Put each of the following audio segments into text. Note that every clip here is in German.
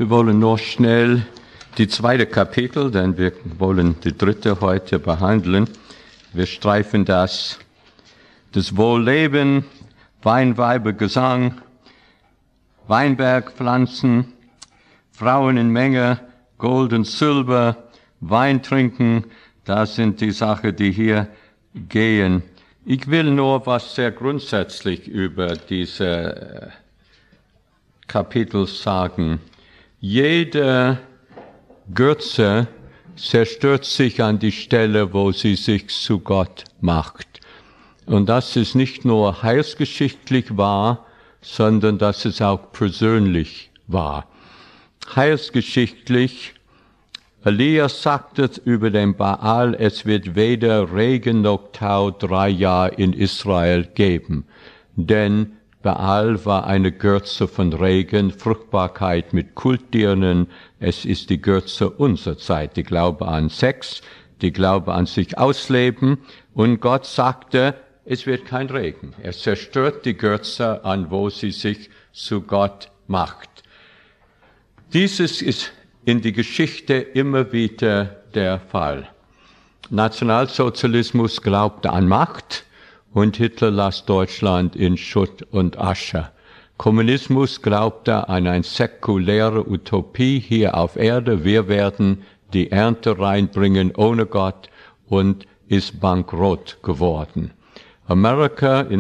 Wir wollen noch schnell die zweite Kapitel, denn wir wollen die dritte heute behandeln. Wir streifen das Wohlleben, Weinweiber, Gesang, Weinbergpflanzen, Frauen in Menge, Gold und Silber, Wein trinken, das sind die Sachen, die hier gehen. Ich will nur was sehr grundsätzlich über diese Kapitel sagen. Jede Götze zerstört sich an die Stelle, wo sie sich zu Gott macht. Und das ist nicht nur heilsgeschichtlich wahr, sondern das ist auch persönlich wahr. Heilsgeschichtlich, Elias sagte über den Baal, es wird weder Regen noch Tau 3 Jahre in Israel geben. Denn Baal war eine Götze von Regen, Fruchtbarkeit mit Kulttieren. Es ist die Götze unserer Zeit. Die Glaube an Sex, die Glaube an sich ausleben. Und Gott sagte, es wird kein Regen. Er zerstört die Götze, an wo sie sich zu Gott macht. Dieses ist in die Geschichte immer wieder der Fall. Nationalsozialismus glaubte an Macht und Hitler las Deutschland in Schutt und Asche. Kommunismus glaubte an eine säkuläre Utopie hier auf Erde. Wir werden die Ernte reinbringen ohne Gott und ist bankrott geworden. Amerika in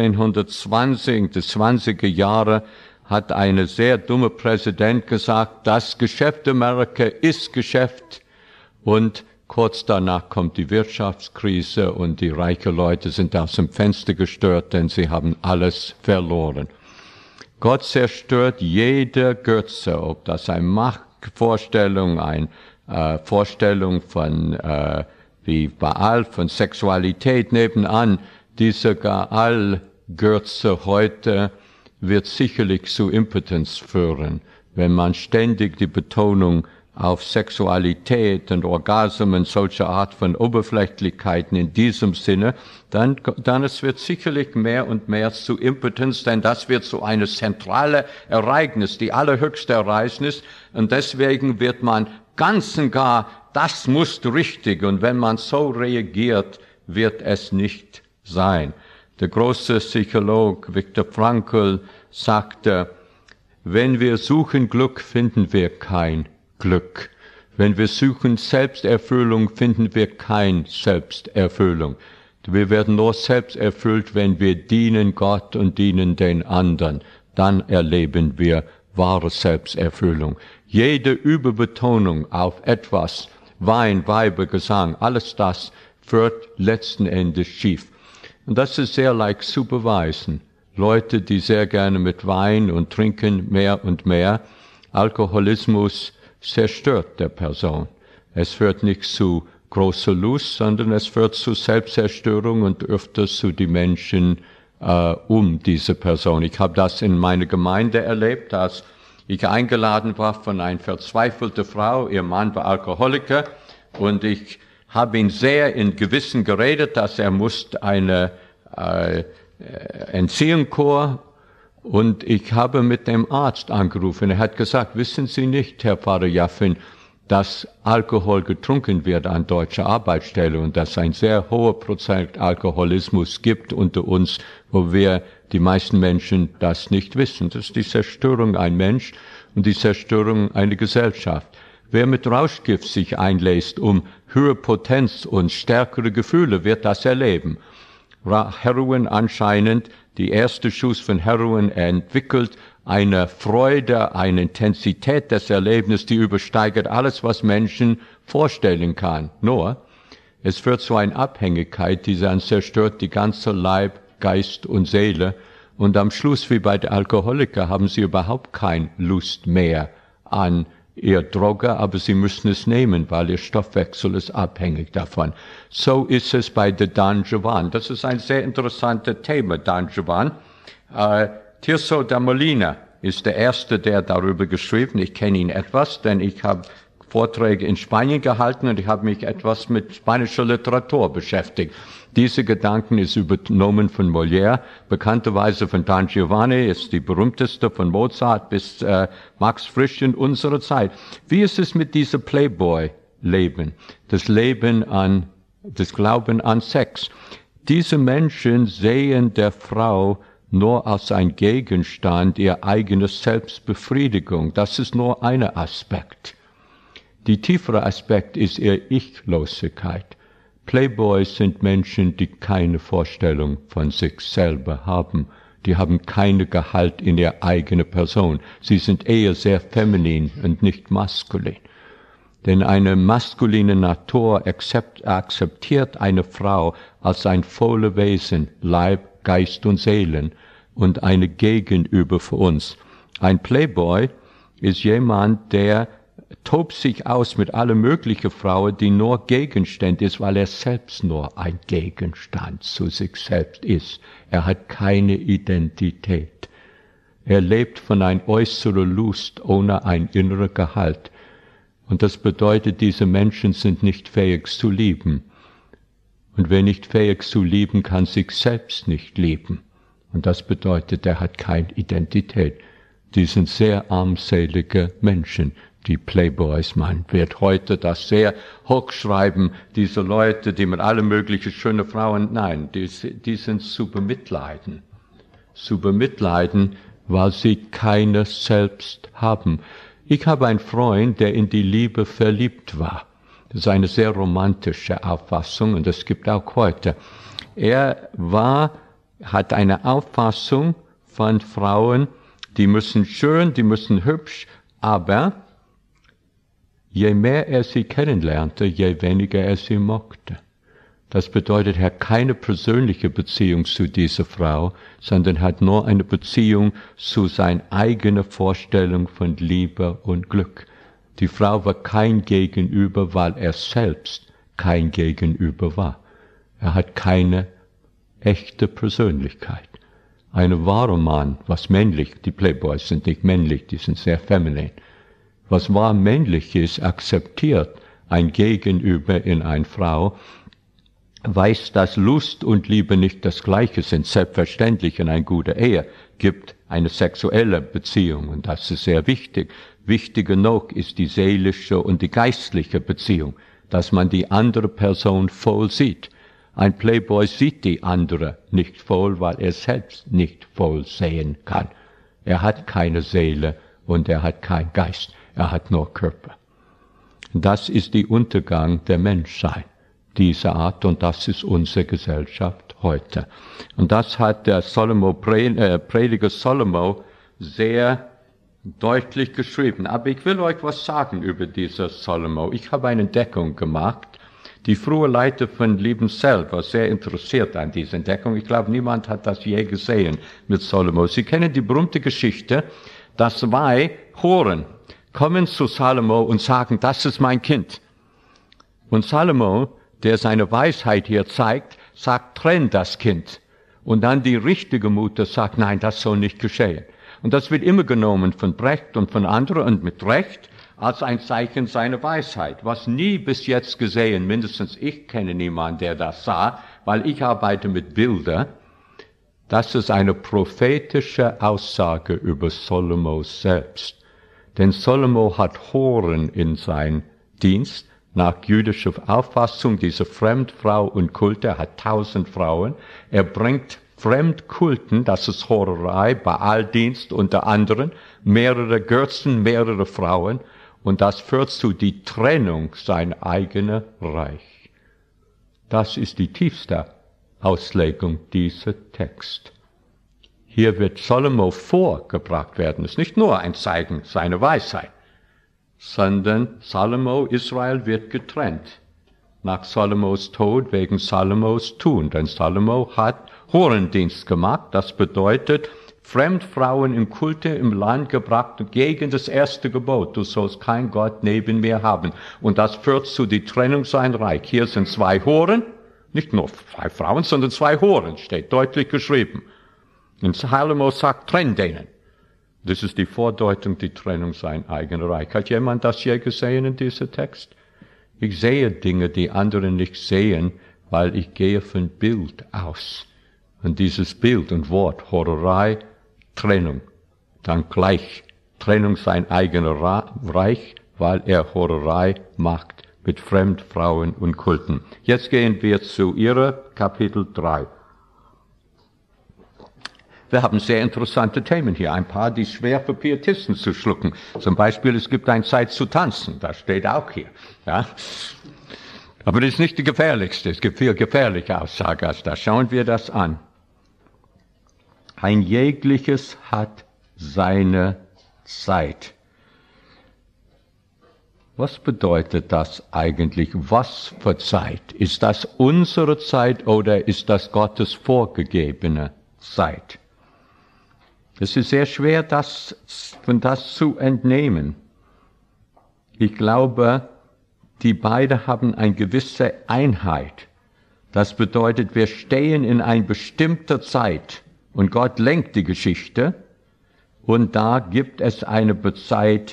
1920, die 20er Jahre, hat eine sehr dumme Präsident gesagt, das Geschäft Amerika ist Geschäft, und kurz danach kommt die Wirtschaftskrise und die reichen Leute sind aus dem Fenster gestürzt, denn sie haben alles verloren. Gott zerstört jede Götze, ob das eine Machtvorstellung, eine Vorstellung von wie Baal, von Sexualität nebenan. Diese Baal-Götze heute wird sicherlich zu Impotenz führen, wenn man ständig die Betonung auf Sexualität und Orgasmen, solche Art von Oberflächlichkeiten in diesem Sinne, dann es wird sicherlich mehr und mehr zu Impotenz, denn das wird so eine zentrale Ereignis, die allerhöchste Ereignis, und deswegen wird man ganz und gar, das muss richtig, und wenn man so reagiert, wird es nicht sein. Der große Psychologe Viktor Frankl sagte, wenn wir suchen Glück, finden wir kein Glück. Wenn wir suchen Selbsterfüllung, finden wir kein Selbsterfüllung. Wir werden nur selbst erfüllt, wenn wir dienen Gott und dienen den anderen. Dann erleben wir wahre Selbsterfüllung. Jede Überbetonung auf etwas, Wein, Weiber, Gesang, alles das führt letzten Endes schief. Und das ist sehr leicht zu beweisen. Leute, die sehr gerne mit Wein und trinken mehr und mehr. Alkoholismus zerstört der Person. Es führt nicht zu großer Lust, sondern es führt zu Selbstzerstörung und öfters zu die Menschen um diese Person. Ich habe das in meiner Gemeinde erlebt, als ich eingeladen war von einer verzweifelten Frau. Ihr Mann war Alkoholiker und ich habe ihn sehr in Gewissen geredet, dass er musste eine Entziehungskur, und ich habe mit dem Arzt angerufen. Er hat gesagt, wissen Sie nicht, Herr Pfarrer Jaffin, dass Alkohol getrunken wird an deutscher Arbeitsstelle und dass ein sehr hoher Prozent Alkoholismus gibt unter uns, wo wir die meisten Menschen das nicht wissen. Das ist die Zerstörung ein Mensch und die Zerstörung einer Gesellschaft. Wer mit Rauschgift sich einlässt, um höhere Potenz und stärkere Gefühle, wird das erleben. Heroin anscheinend, die erste Schuss von Heroin entwickelt eine Freude, eine Intensität des Erlebnisses, die übersteigt alles, was Menschen vorstellen kann. Nur, es führt zu einer Abhängigkeit, die dann zerstört die ganze Leib, Geist und Seele. Und am Schluss, wie bei den Alkoholikern, haben sie überhaupt keine Lust mehr an ihr Droge, aber sie müssen es nehmen, weil ihr Stoffwechsel ist abhängig davon. So ist es bei der Don Juan. Das ist ein sehr interessantes Thema, Don Juan. Tirso da Molina ist der Erste, der darüber geschrieben. Ich kenne ihn etwas, denn ich habe Vorträge in Spanien gehalten und ich habe mich etwas mit spanischer Literatur beschäftigt. Diese Gedanken ist übernommen von Molière, bekannterweise von Don Giovanni, ist die berühmteste von Mozart bis Max Frisch in unserer Zeit. Wie ist es mit diesem Playboy-Leben? Das Glauben an Sex. Diese Menschen sehen der Frau nur als ein Gegenstand ihrer eigenen Selbstbefriedigung. Das ist nur ein Aspekt. Die tiefere Aspekt ist ihre Ichlosigkeit. Playboys sind Menschen, die keine Vorstellung von sich selber haben. Die haben keine Gehalt in ihrer eigenen Person. Sie sind eher sehr feminin und nicht maskulin. Denn eine maskuline Natur akzeptiert eine Frau als ein volles Wesen, Leib, Geist und Seelen und eine Gegenüber für uns. Ein Playboy ist jemand, der tobt sich aus mit allen möglichen Frauen, die nur Gegenstand ist, weil er selbst nur ein Gegenstand zu sich selbst ist. Er hat keine Identität. Er lebt von einer äußeren Lust ohne ein innerer Gehalt. Und das bedeutet, diese Menschen sind nicht fähig zu lieben. Und wer nicht fähig zu lieben, kann sich selbst nicht lieben. Und das bedeutet, er hat keine Identität. Die sind sehr armselige Menschen, die Playboys. Man wird heute das sehr hochschreiben, diese Leute, die mit allen möglichen schönen Frauen, nein, die sind zu bemitleiden. Zu bemitleiden, weil sie keine selbst haben. Ich habe einen Freund, der in die Liebe verliebt war. Das ist eine sehr romantische Auffassung und das gibt auch heute. Er hat eine Auffassung von Frauen, die müssen schön, die müssen hübsch, aber je mehr er sie kennenlernte, je weniger er sie mochte. Das bedeutet, er hat keine persönliche Beziehung zu dieser Frau, sondern hat nur eine Beziehung zu seiner eigenen Vorstellung von Liebe und Glück. Die Frau war kein Gegenüber, weil er selbst kein Gegenüber war. Er hat keine echte Persönlichkeit. Ein wahrer Mann, was männlich, die Playboys sind nicht männlich, die sind sehr feminin. Was wahr männlich ist, akzeptiert ein Gegenüber in einer Frau, weiß, dass Lust und Liebe nicht das Gleiche sind. Selbstverständlich in einer guten Ehe gibt eine sexuelle Beziehung und das ist sehr wichtig. Wichtiger noch ist die seelische und die geistliche Beziehung, dass man die andere Person voll sieht. Ein Playboy sieht die andere nicht voll, weil er selbst nicht voll sehen kann. Er hat keine Seele und er hat keinen Geist. Er hat nur Körper. Das ist der Untergang der Menschheit. Diese Art, und das ist unsere Gesellschaft heute. Und das hat der Prediger Salomo sehr deutlich geschrieben. Aber ich will euch was sagen über dieser Salomo. Ich habe eine Entdeckung gemacht. Die frühe Leiter von Liebenzell war sehr interessiert an dieser Entdeckung. Ich glaube, niemand hat das je gesehen mit Salomo. Sie kennen die berühmte Geschichte, dass 2 Huren kommen zu Salomo und sagen, das ist mein Kind. Und Salomo, der seine Weisheit hier zeigt, sagt, trenn das Kind. Und dann die richtige Mutter sagt, nein, das soll nicht geschehen. Und das wird immer genommen von Brecht und von anderen und mit Recht als ein Zeichen seiner Weisheit. Was nie bis jetzt gesehen, mindestens ich kenne niemanden, der das sah, weil ich arbeite mit Bildern. Das ist eine prophetische Aussage über Salomo selbst. Denn Salomo hat Huren in seinem Dienst. Nach jüdischer Auffassung, diese Fremdfrau und Kulte, hat 1000 Frauen. Er bringt Fremdkulten, das ist Hurerei, Baaldienst unter anderem, mehrere Götzen, mehrere Frauen, und das führt zu die Trennung seiner eigenen Reich. Das ist die tiefste Auslegung dieser Text. Hier wird Salomo vorgebracht werden. Es ist nicht nur ein Zeichen seiner Weisheit, sondern Salomo, Israel wird getrennt. Nach Salomos Tod wegen Salomos Tun. Denn Salomo hat Hurendienst gemacht. Das bedeutet, Fremdfrauen in Kulte im Land gebracht gegen das erste Gebot. Du sollst kein Gott neben mir haben. Und das führt zu die Trennung sein Reich. Hier sind 2 Huren, nicht nur 2 Frauen, sondern 2 Huren, steht deutlich geschrieben. Und Salomo sagt, trenn denen. Das ist die Vordeutung, die Trennung sein eigener Reich. Hat jemand das je gesehen in diesem Text? Ich sehe Dinge, die andere nicht sehen, weil ich gehe von Bild aus. Und dieses Bild und Wort, Horerei, Trennung, dann gleich Trennung sein eigener Reich, weil er Horerei macht mit Fremdfrauen und Kulten. Jetzt gehen wir zu ihrer Kapitel 3. Wir haben sehr interessante Themen hier, ein paar, die schwer für Pietisten zu schlucken. Zum Beispiel, es gibt eine Zeit zu tanzen, das steht auch hier. Ja? Aber das ist nicht die gefährlichste, es gibt viel gefährliche Aussagen als das. Schauen wir das an. Ein jegliches hat seine Zeit. Was bedeutet das eigentlich? Was für Zeit? Ist das unsere Zeit oder ist das Gottes vorgegebene Zeit? Es ist sehr schwer, von das zu entnehmen. Ich glaube, die beiden haben eine gewisse Einheit. Das bedeutet, wir stehen in einer bestimmten Zeit und Gott lenkt die Geschichte und da gibt es eine Zeit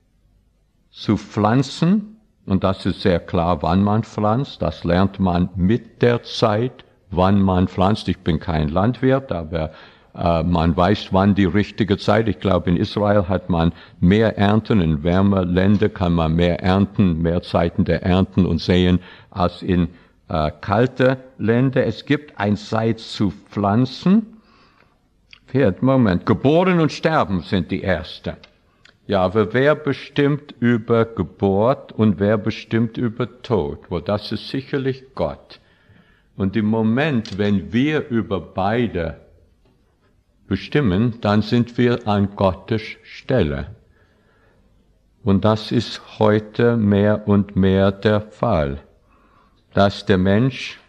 zu pflanzen und das ist sehr klar, wann man pflanzt. Das lernt man mit der Zeit, wann man pflanzt. Ich bin kein Landwirt, aber man weiß, wann die richtige Zeit. Ich glaube, in Israel hat man mehr Ernten, in wärmer Länder kann man mehr ernten, mehr Zeiten der Ernten und Säen als in kalte Länder. Es gibt eine Zeit zu pflanzen. Moment, Geboren und Sterben sind die erste. Ja, aber wer bestimmt über Geburt und wer bestimmt über Tod? Well, das ist sicherlich Gott. Und im Moment, wenn wir über beide bestimmen, dann sind wir an Gottes Stelle. Und das ist heute mehr und mehr der Fall, dass der Mensch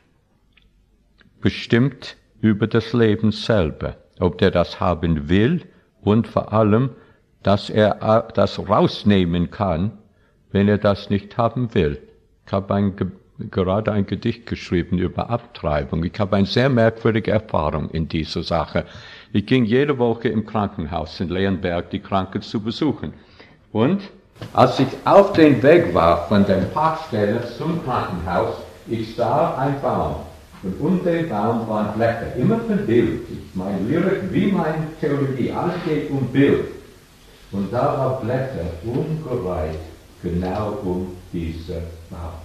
bestimmt über das Leben selber, ob der das haben will und vor allem, dass er das rausnehmen kann, wenn er das nicht haben will. Ich habe gerade ein Gedicht geschrieben über Abtreibung. Ich habe eine sehr merkwürdige Erfahrung in dieser Sache. Ich ging jede Woche im Krankenhaus in Leonberg, die Kranken zu besuchen. Und als ich auf dem Weg war von der Parkstelle zum Krankenhaus, ich sah einen Baum. Und um den Baum waren Blätter, immer von Bild. Mein Lyrik wie meine Theologie, alles geht um Bild. Und da war Blätter umgereiht, genau um diese Baum.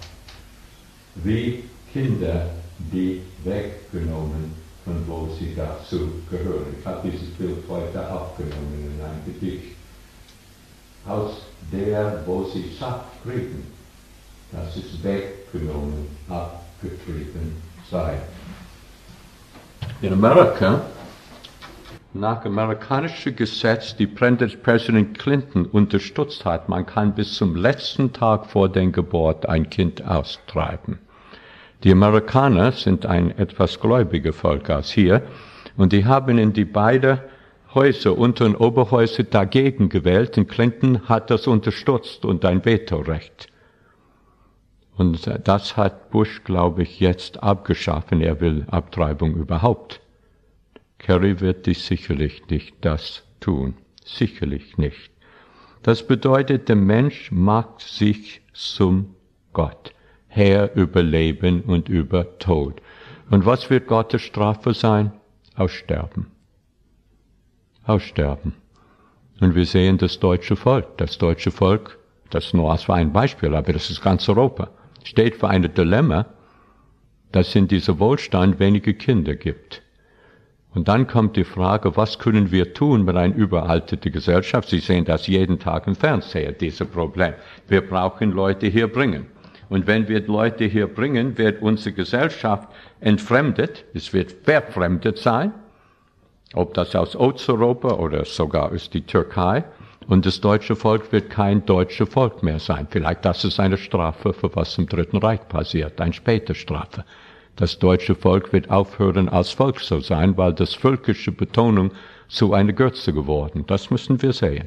Wie Kinder, die weggenommen, von wo sie dazu gehören. Ich habe dieses Bild heute aufgenommen in einem Gedicht. Aus der, wo sie Saft kriegen, das ist weggenommen, abgetrieben sei. In Amerika, nach amerikanischem Gesetz, die Präsident Clinton unterstützt hat, man kann bis zum letzten Tag vor der Geburt ein Kind austreiben. Die Amerikaner sind ein etwas gläubiger Volk als hier und die haben in die beiden Häuser, Unter- und Oberhäuser, dagegen gewählt und Clinton hat das unterstützt und ein Vetorecht. Und das hat Bush, glaube ich, jetzt abgeschaffen. Er will Abtreibung überhaupt. Kerry wird dies sicherlich nicht das tun. Sicherlich nicht. Das bedeutet, der Mensch macht sich zum Gott. Herr über Leben und über Tod. Und was wird Gottes Strafe sein? Aussterben. Aussterben. Und wir sehen das deutsche Volk. Das deutsche Volk, das nur als ein Beispiel, aber das ist ganz Europa, steht vor einem Dilemma, dass in diesem Wohlstand wenige Kinder gibt. Und dann kommt die Frage, was können wir tun mit einer überalterten Gesellschaft? Sie sehen das jeden Tag im Fernsehen, dieses Problem. Wir brauchen Leute hier bringen. Und wenn wir Leute hier bringen, wird unsere Gesellschaft entfremdet, es wird verfremdet sein, ob das aus Osteuropa oder sogar aus der Türkei, und das deutsche Volk wird kein deutsches Volk mehr sein. Vielleicht das ist eine Strafe, für was im Dritten Reich passiert, eine späte Strafe. Das deutsche Volk wird aufhören, als Volk zu sein, weil das völkische Betonung zu einer Grütze geworden. Das müssen wir sehen.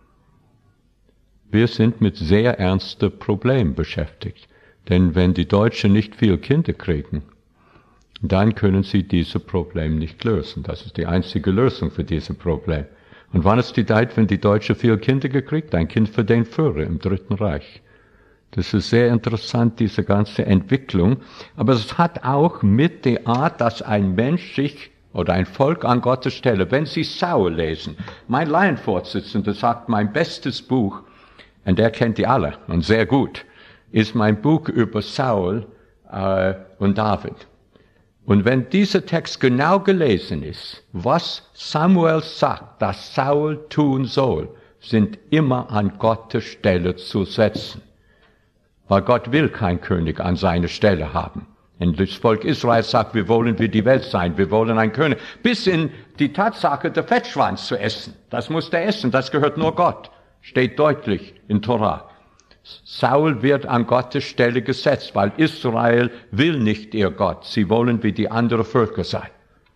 Wir sind mit sehr ernsten Problemen beschäftigt. Denn wenn die Deutschen nicht viel Kinder kriegen, dann können sie dieses Problem nicht lösen. Das ist die einzige Lösung für dieses Problem. Und wann ist die Zeit, wenn die Deutschen 4 Kinder gekriegt? Ein Kind für den Führer im Dritten Reich. Das ist sehr interessant, diese ganze Entwicklung. Aber es hat auch mit der Art, dass ein Mensch sich oder ein Volk an Gottes Stelle, wenn Sie Saul lesen. Mein Laienvorsitzender sagt, mein bestes Buch, und der kennt die alle und sehr gut, ist mein Buch über Saul und David. Und wenn dieser Text genau gelesen ist, was Samuel sagt, dass Saul tun soll, sind immer an Gottes Stelle zu setzen. Weil Gott will keinen König an seiner Stelle haben. Und das Volk Israel sagt, wir wollen wie die Welt sein, wir wollen einen König. Bis in die Tatsache, der Fettschwanz zu essen. Das muss der essen, das gehört nur Gott. Steht deutlich in Torah. Saul wird an Gottes Stelle gesetzt, weil Israel will nicht ihr Gott. Sie wollen wie die anderen Völker sein.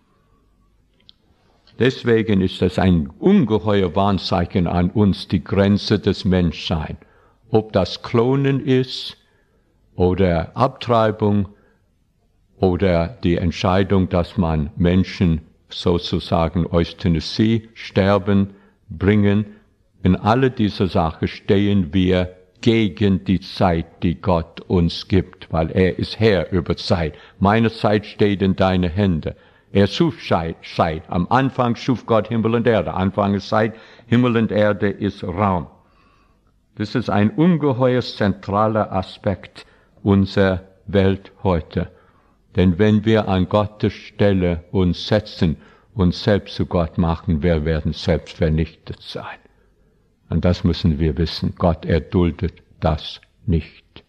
Deswegen ist das ein ungeheuer Warnzeichen an uns, die Grenze des Menschseins. Ob das Klonen ist, oder Abtreibung, oder die Entscheidung, dass man Menschen sozusagen Euthanasie, Sterben, bringen. In alle diese Sachen stehen wir gegen die Zeit, die Gott uns gibt, weil er ist Herr über Zeit. Meine Zeit steht in deine Hände. Er schuf Zeit. Am Anfang schuf Gott Himmel und Erde. Anfang ist Zeit, Himmel und Erde ist Raum. Das ist ein ungeheuer zentraler Aspekt unserer Welt heute. Denn wenn wir an Gottes Stelle uns setzen und selbst zu Gott machen, wir werden selbst vernichtet sein. Und das müssen wir wissen. Gott erduldet das nicht.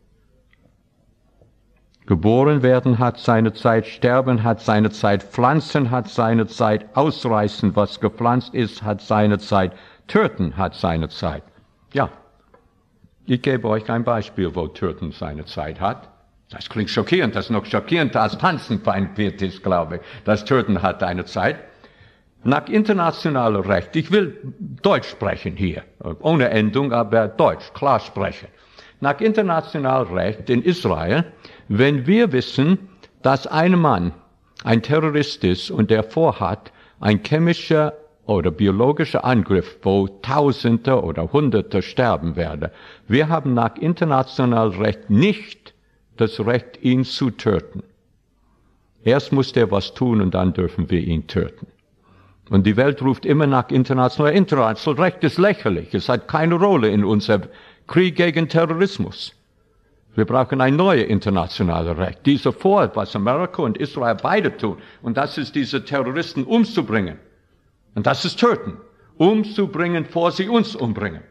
Geboren werden hat seine Zeit, sterben hat seine Zeit, pflanzen hat seine Zeit, ausreißen, was gepflanzt ist, hat seine Zeit, töten hat seine Zeit. Ja, ich gebe euch ein Beispiel, wo Töten seine Zeit hat. Das klingt schockierend, das ist noch schockierender als Tanzen bei einem Pietist, glaube ich. Das Töten hat eine Zeit. Nach internationalem Recht, ich will Deutsch sprechen hier, ohne Endung, aber Deutsch, klar sprechen. Nach internationalem Recht in Israel, wenn wir wissen, dass ein Mann ein Terrorist ist und der vorhat, ein chemischer oder biologischer Angriff, wo Tausende oder Hunderte sterben werden, wir haben nach internationalem Recht nicht das Recht, ihn zu töten. Erst muss der was tun und dann dürfen wir ihn töten. Und die Welt ruft immer nach internationalem Recht. Internationales Recht ist lächerlich. Es hat keine Rolle in unserem Krieg gegen Terrorismus. Wir brauchen ein neues internationales Recht. Diese Vorhat, was Amerika und Israel beide tun. Und das ist, diese Terroristen umzubringen. Und das ist töten. Umzubringen, bevor sie uns umbringen.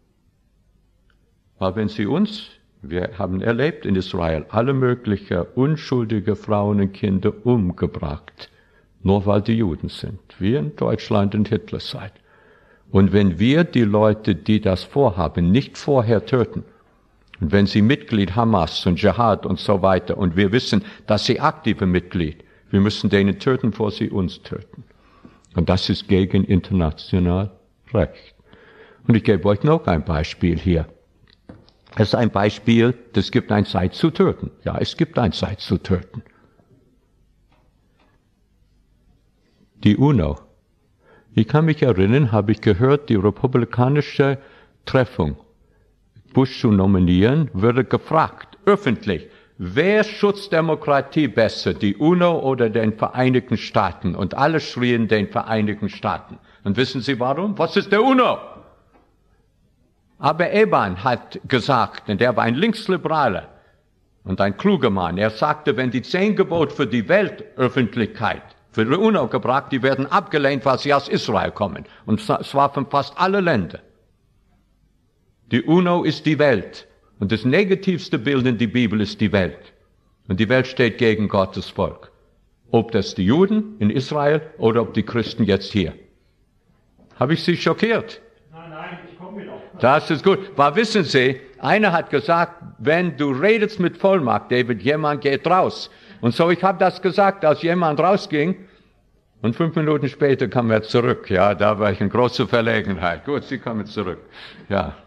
Weil wenn sie uns, wir haben erlebt in Israel, alle möglichen unschuldige Frauen und Kinder umgebracht. Nur weil die Juden sind. Wie in Deutschland in Hitlerzeit. Und wenn wir die Leute, die das vorhaben, nicht vorher töten, und wenn sie Mitglied Hamas und Dschihad und so weiter, und wir wissen, dass sie aktive Mitglied, wir müssen denen töten, bevor sie uns töten. Und das ist gegen international Recht. Und ich gebe euch noch ein Beispiel hier. Es ist ein Beispiel, es gibt eine Zeit zu töten. Ja, es gibt eine Zeit zu töten. Die UNO. Ich kann mich erinnern, habe ich gehört, die republikanische Treffung, Bush zu nominieren, würde gefragt, öffentlich, wer schützt Demokratie besser, die UNO oder den Vereinigten Staaten? Und alle schrien den Vereinigten Staaten. Und wissen Sie warum? Was ist der UNO? Aber Eban hat gesagt, und er war ein Linksliberaler und ein kluger Mann, er sagte, wenn die 10 Gebote für die Weltöffentlichkeit für die UNO gebracht, die werden abgelehnt, weil sie aus Israel kommen. Und zwar von fast allen Ländern. Die UNO ist die Welt. Und das negativste Bild in der Bibel ist die Welt. Und die Welt steht gegen Gottes Volk. Ob das die Juden in Israel oder ob die Christen jetzt hier. Habe ich Sie schockiert? Nein, ich komme wieder. Das ist gut. Aber wissen Sie, einer hat gesagt, wenn du redest mit Vollmacht, David, jemand geht raus. Und so, ich habe das gesagt, als jemand rausging, und 5 Minuten später kam er zurück. Ja, da war ich in großer Verlegenheit. Gut, Sie kommen zurück. Ja.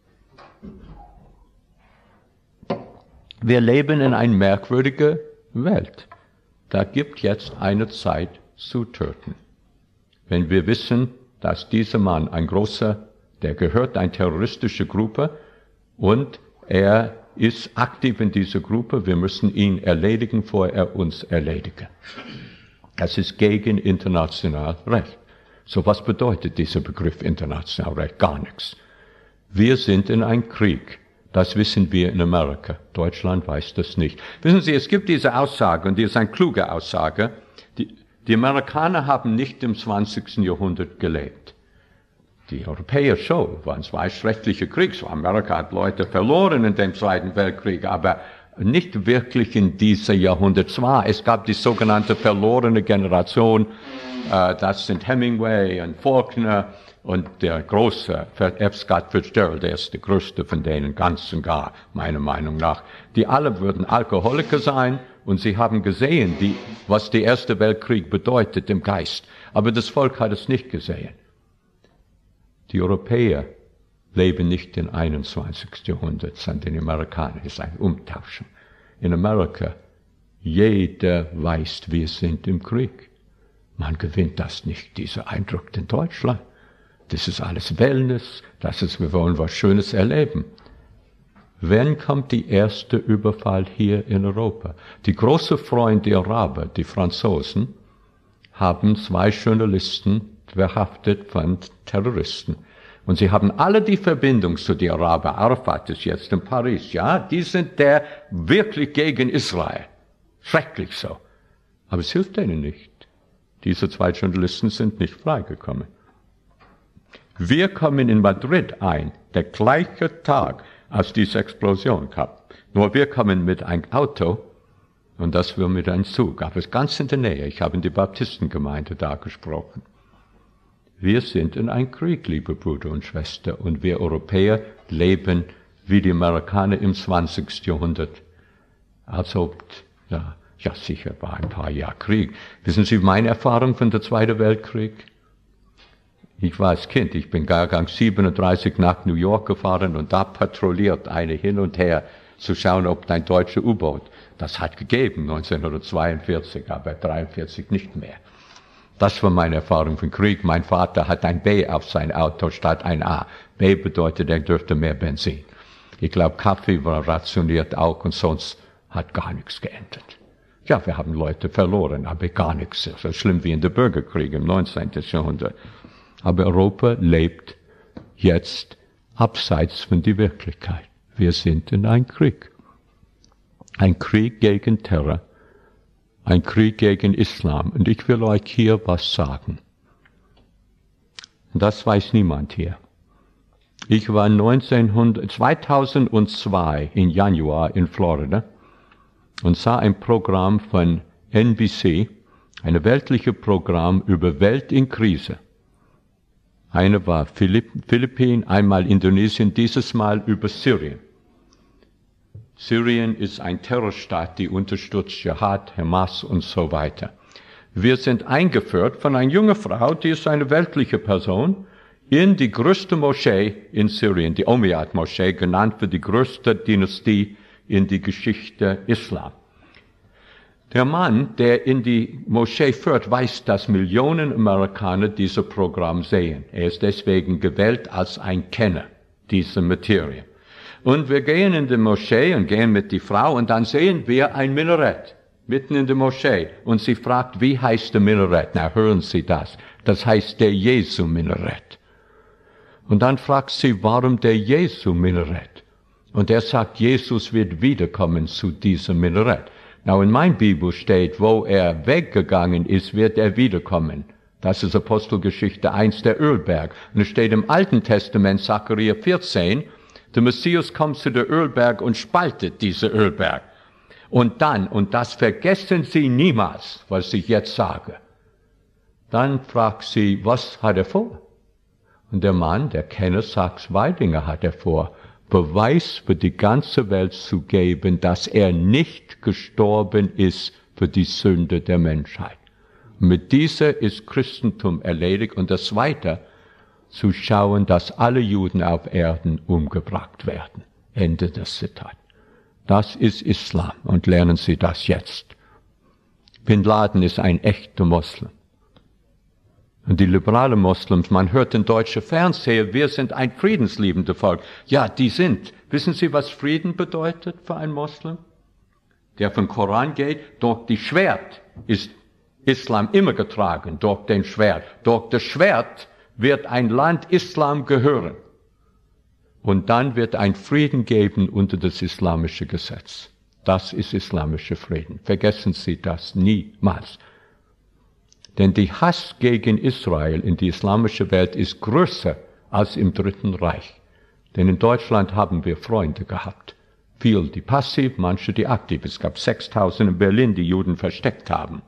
Wir leben in einer merkwürdigen Welt. Da gibt jetzt eine Zeit zu töten. Wenn wir wissen, dass dieser Mann der gehört einer terroristischen Gruppe und er ist aktiv in dieser Gruppe. Wir müssen ihn erledigen, bevor er uns erledigt. Das ist gegen international Recht. So, was bedeutet dieser Begriff international Recht? Gar nichts. Wir sind in einem Krieg. Das wissen wir in Amerika. Deutschland weiß das nicht. Wissen Sie, es gibt diese Aussage, und die ist eine kluge Aussage. Die Amerikaner haben nicht im 20. Jahrhundert gelebt. Die Europäer schon, waren zwei schreckliche Kriege. Amerika hat Leute verloren in dem Zweiten Weltkrieg, aber nicht wirklich in diesem Jahrhundert. Zwar, es gab die sogenannte verlorene Generation, das sind Hemingway und Faulkner und der große F. Scott Fitzgerald, der ist der größte von denen, ganz und gar, meiner Meinung nach. Die alle würden Alkoholiker sein und sie haben gesehen, was der Erste Weltkrieg bedeutet im Geist. Aber das Volk hat es nicht gesehen. Die Europäer leben nicht im 21. Jahrhundert, sondern die Amerikaner. Es ist ein Umtauschen. In Amerika, jeder weiß, wir sind im Krieg. Man gewinnt das nicht, dieser Eindruck in Deutschland. Das ist alles Wellness, wir wollen was Schönes erleben. Wann kommt die erste Überfall hier in Europa? Die große Freunde der Araber, die Franzosen, haben 2 Journalisten verhaftet von Terroristen. Und sie haben alle die Verbindung zu den Arabern. Arafat ist jetzt in Paris, ja, die sind der wirklich gegen Israel. Schrecklich so. Aber es hilft denen nicht. Diese 2 Journalisten sind nicht freigekommen. Wir kommen in Madrid ein, der gleiche Tag, als diese Explosion kam. Nur wir kommen mit einem Auto und das wir mit einem Zug. Aber es ist ganz in der Nähe. Ich habe in der Baptistengemeinde da gesprochen. Wir sind in einem Krieg, liebe Brüder und Schwestern, und wir Europäer leben wie die Amerikaner im 20. Jahrhundert. Als ob, ja sicher, war ein paar Jahre Krieg. Wissen Sie, meine Erfahrung von der Zweiten Weltkrieg? Ich war als Kind, ich bin Jahrgang 37 nach New York gefahren und da patrouilliert eine hin und her, zu schauen, ob ein deutsches U-Boot. Das hat gegeben, 1942, aber 1943 nicht mehr. Das war meine Erfahrung von Krieg. Mein Vater hat ein B auf sein Auto statt ein A. B bedeutet, er dürfte mehr Benzin. Ich glaube, Kaffee war rationiert auch und sonst hat gar nichts geändert. Ja, wir haben Leute verloren, aber gar nichts. So schlimm wie in der Bürgerkrieg im 19. Jahrhundert. Aber Europa lebt jetzt abseits von der Wirklichkeit. Wir sind in einem Krieg. Ein Krieg gegen Terror. Ein Krieg gegen Islam. Und ich will euch hier was sagen. Das weiß niemand hier. Ich war 2002 im Januar in Florida und sah ein Programm von NBC, ein weltliches Programm über Welt in Krise. Eine war Philippinen, einmal Indonesien, dieses Mal über Syrien. Syrien ist ein Terrorstaat, die unterstützt Dschihad, Hamas und so weiter. Wir sind eingeführt von einer jungen Frau, die ist eine weltliche Person, in die größte Moschee in Syrien, die Umayyad-Moschee, genannt für die größte Dynastie in die Geschichte Islam. Der Mann, der in die Moschee führt, weiß, dass Millionen Amerikaner dieses Programm sehen. Er ist deswegen gewählt als ein Kenner dieser Materie. Und wir gehen in die Moschee und gehen mit die Frau und dann sehen wir ein Minarett mitten in der Moschee. Und sie fragt, wie heißt der Minarett? Na, hören Sie das. Das heißt der Jesu-Minarett. Und dann fragt sie, warum der Jesu-Minarett? Und er sagt, Jesus wird wiederkommen zu diesem Minarett. Now, in meiner Bibel steht, wo er weggegangen ist, wird er wiederkommen. Das ist Apostelgeschichte 1, der Ölberg. Und es steht im Alten Testament, Zachariah 14, der Messias kommt zu der Ölberg und spaltet diese Ölberg. Und dann, und das vergessen Sie niemals, was ich jetzt sage, dann fragt sie, was hat er vor? Und der Mann, der Kenner, sagt, 2 Dinge hat er vor. Beweis für die ganze Welt zu geben, dass er nicht gestorben ist für die Sünde der Menschheit. Mit dieser ist Christentum erledigt. Und das Zweite, zu schauen, dass alle Juden auf Erden umgebracht werden. Ende des Zitat. Das ist Islam und lernen Sie das jetzt. Bin Laden ist ein echter Moslem. Und die liberalen Moslems, man hört in deutschen Fernseher, wir sind ein friedensliebender Volk. Ja, die sind. Wissen Sie, was Frieden bedeutet für einen Moslem? Der vom Koran geht, durch die Schwert ist Islam immer getragen, durch den Schwert. Durch das Schwert wird ein Land Islam gehören. Und dann wird ein Frieden geben unter das islamische Gesetz. Das ist islamischer Frieden. Vergessen Sie das niemals. Denn die Hass gegen Israel in die islamische Welt ist größer als im Dritten Reich. Denn in Deutschland haben wir Freunde gehabt. Viele, die passiv, manche, die aktiv. Es gab 6.000 in Berlin, die Juden versteckt haben.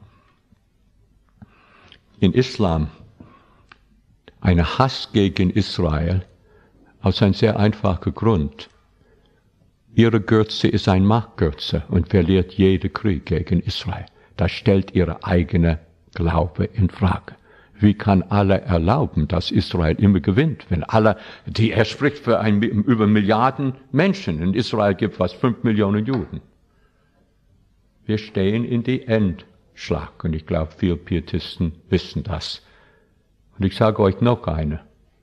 In Islam ein Hass gegen Israel aus einem sehr einfachen Grund. Ihre Götze ist ein Machtgötze und verliert jeden Krieg gegen Israel. Das stellt ihre eigene Glaube in Frage. Wie kann Allah erlauben, dass Israel immer gewinnt, wenn Allah, er spricht für über Milliarden Menschen. In Israel gibt es fast 5 Millionen Juden. Wir stehen in die Endschlag und ich glaube, viele Pietisten wissen das. Und ich sage euch noch eine.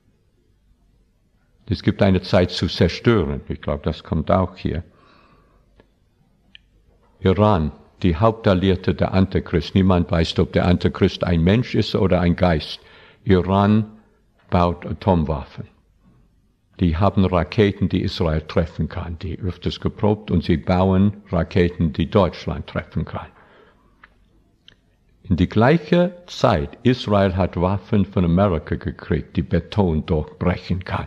Es gibt eine Zeit zu zerstören. Ich glaube, das kommt auch hier. Iran, die Hauptalliierte der Antichrist. Niemand weiß, ob der Antichrist ein Mensch ist oder ein Geist. Iran baut Atomwaffen. Die haben Raketen, die Israel treffen kann, die öfters geprobt, und sie bauen Raketen, die Deutschland treffen kann. In die gleiche Zeit, Israel hat Waffen von Amerika gekriegt, die Beton durchbrechen kann.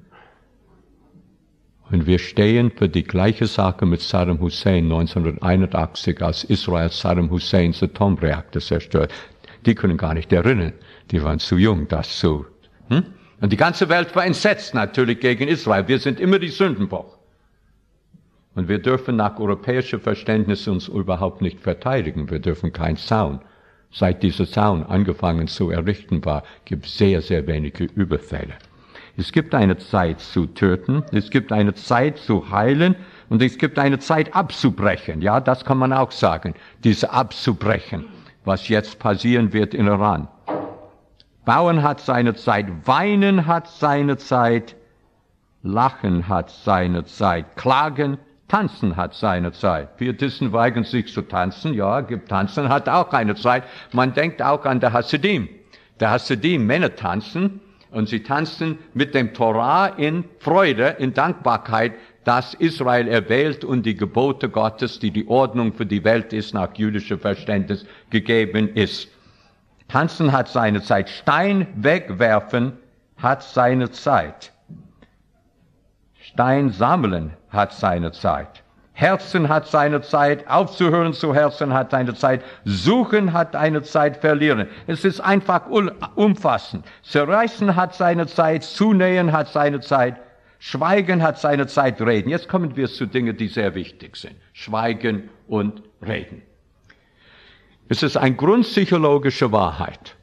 Und wir stehen für die gleiche Sache mit Saddam Hussein 1981, als Israel Saddam Husseins Atomreaktor zerstört. Die können gar nicht erinnern. Die waren zu jung, das zu. Und die ganze Welt war entsetzt natürlich gegen Israel. Wir sind immer die Sündenbock. Und wir dürfen nach europäischem Verständnis uns überhaupt nicht verteidigen. Wir dürfen keinen Zaun. Seit dieser Zaun angefangen zu errichten war, gibt es sehr, sehr wenige Überfälle. Es gibt eine Zeit zu töten, es gibt eine Zeit zu heilen und es gibt eine Zeit abzubrechen. Ja, das kann man auch sagen, diese abzubrechen, was jetzt passieren wird in Iran. Bauen hat seine Zeit, weinen hat seine Zeit, lachen hat seine Zeit, klagen, tanzen hat seine Zeit. Pietisten weigern sich zu tanzen, ja, tanzen hat auch eine Zeit. Man denkt auch an der Hasidim. Der Hasidim, Männer tanzen, und sie tanzen mit dem Torah in Freude, in Dankbarkeit, dass Israel erwählt und die Gebote Gottes, die Ordnung für die Welt ist, nach jüdischem Verständnis gegeben ist. Tanzen hat seine Zeit. Stein wegwerfen hat seine Zeit. Stein sammeln hat seine Zeit. Herzen hat seine Zeit, aufzuhören zu Herzen hat seine Zeit, suchen hat eine Zeit, verlieren. Es ist einfach umfassend. Zerreißen hat seine Zeit, zunähen hat seine Zeit, schweigen hat seine Zeit, reden. Jetzt kommen wir zu Dingen, die sehr wichtig sind. Schweigen und reden. Es ist eine grundpsychologische Wahrheit,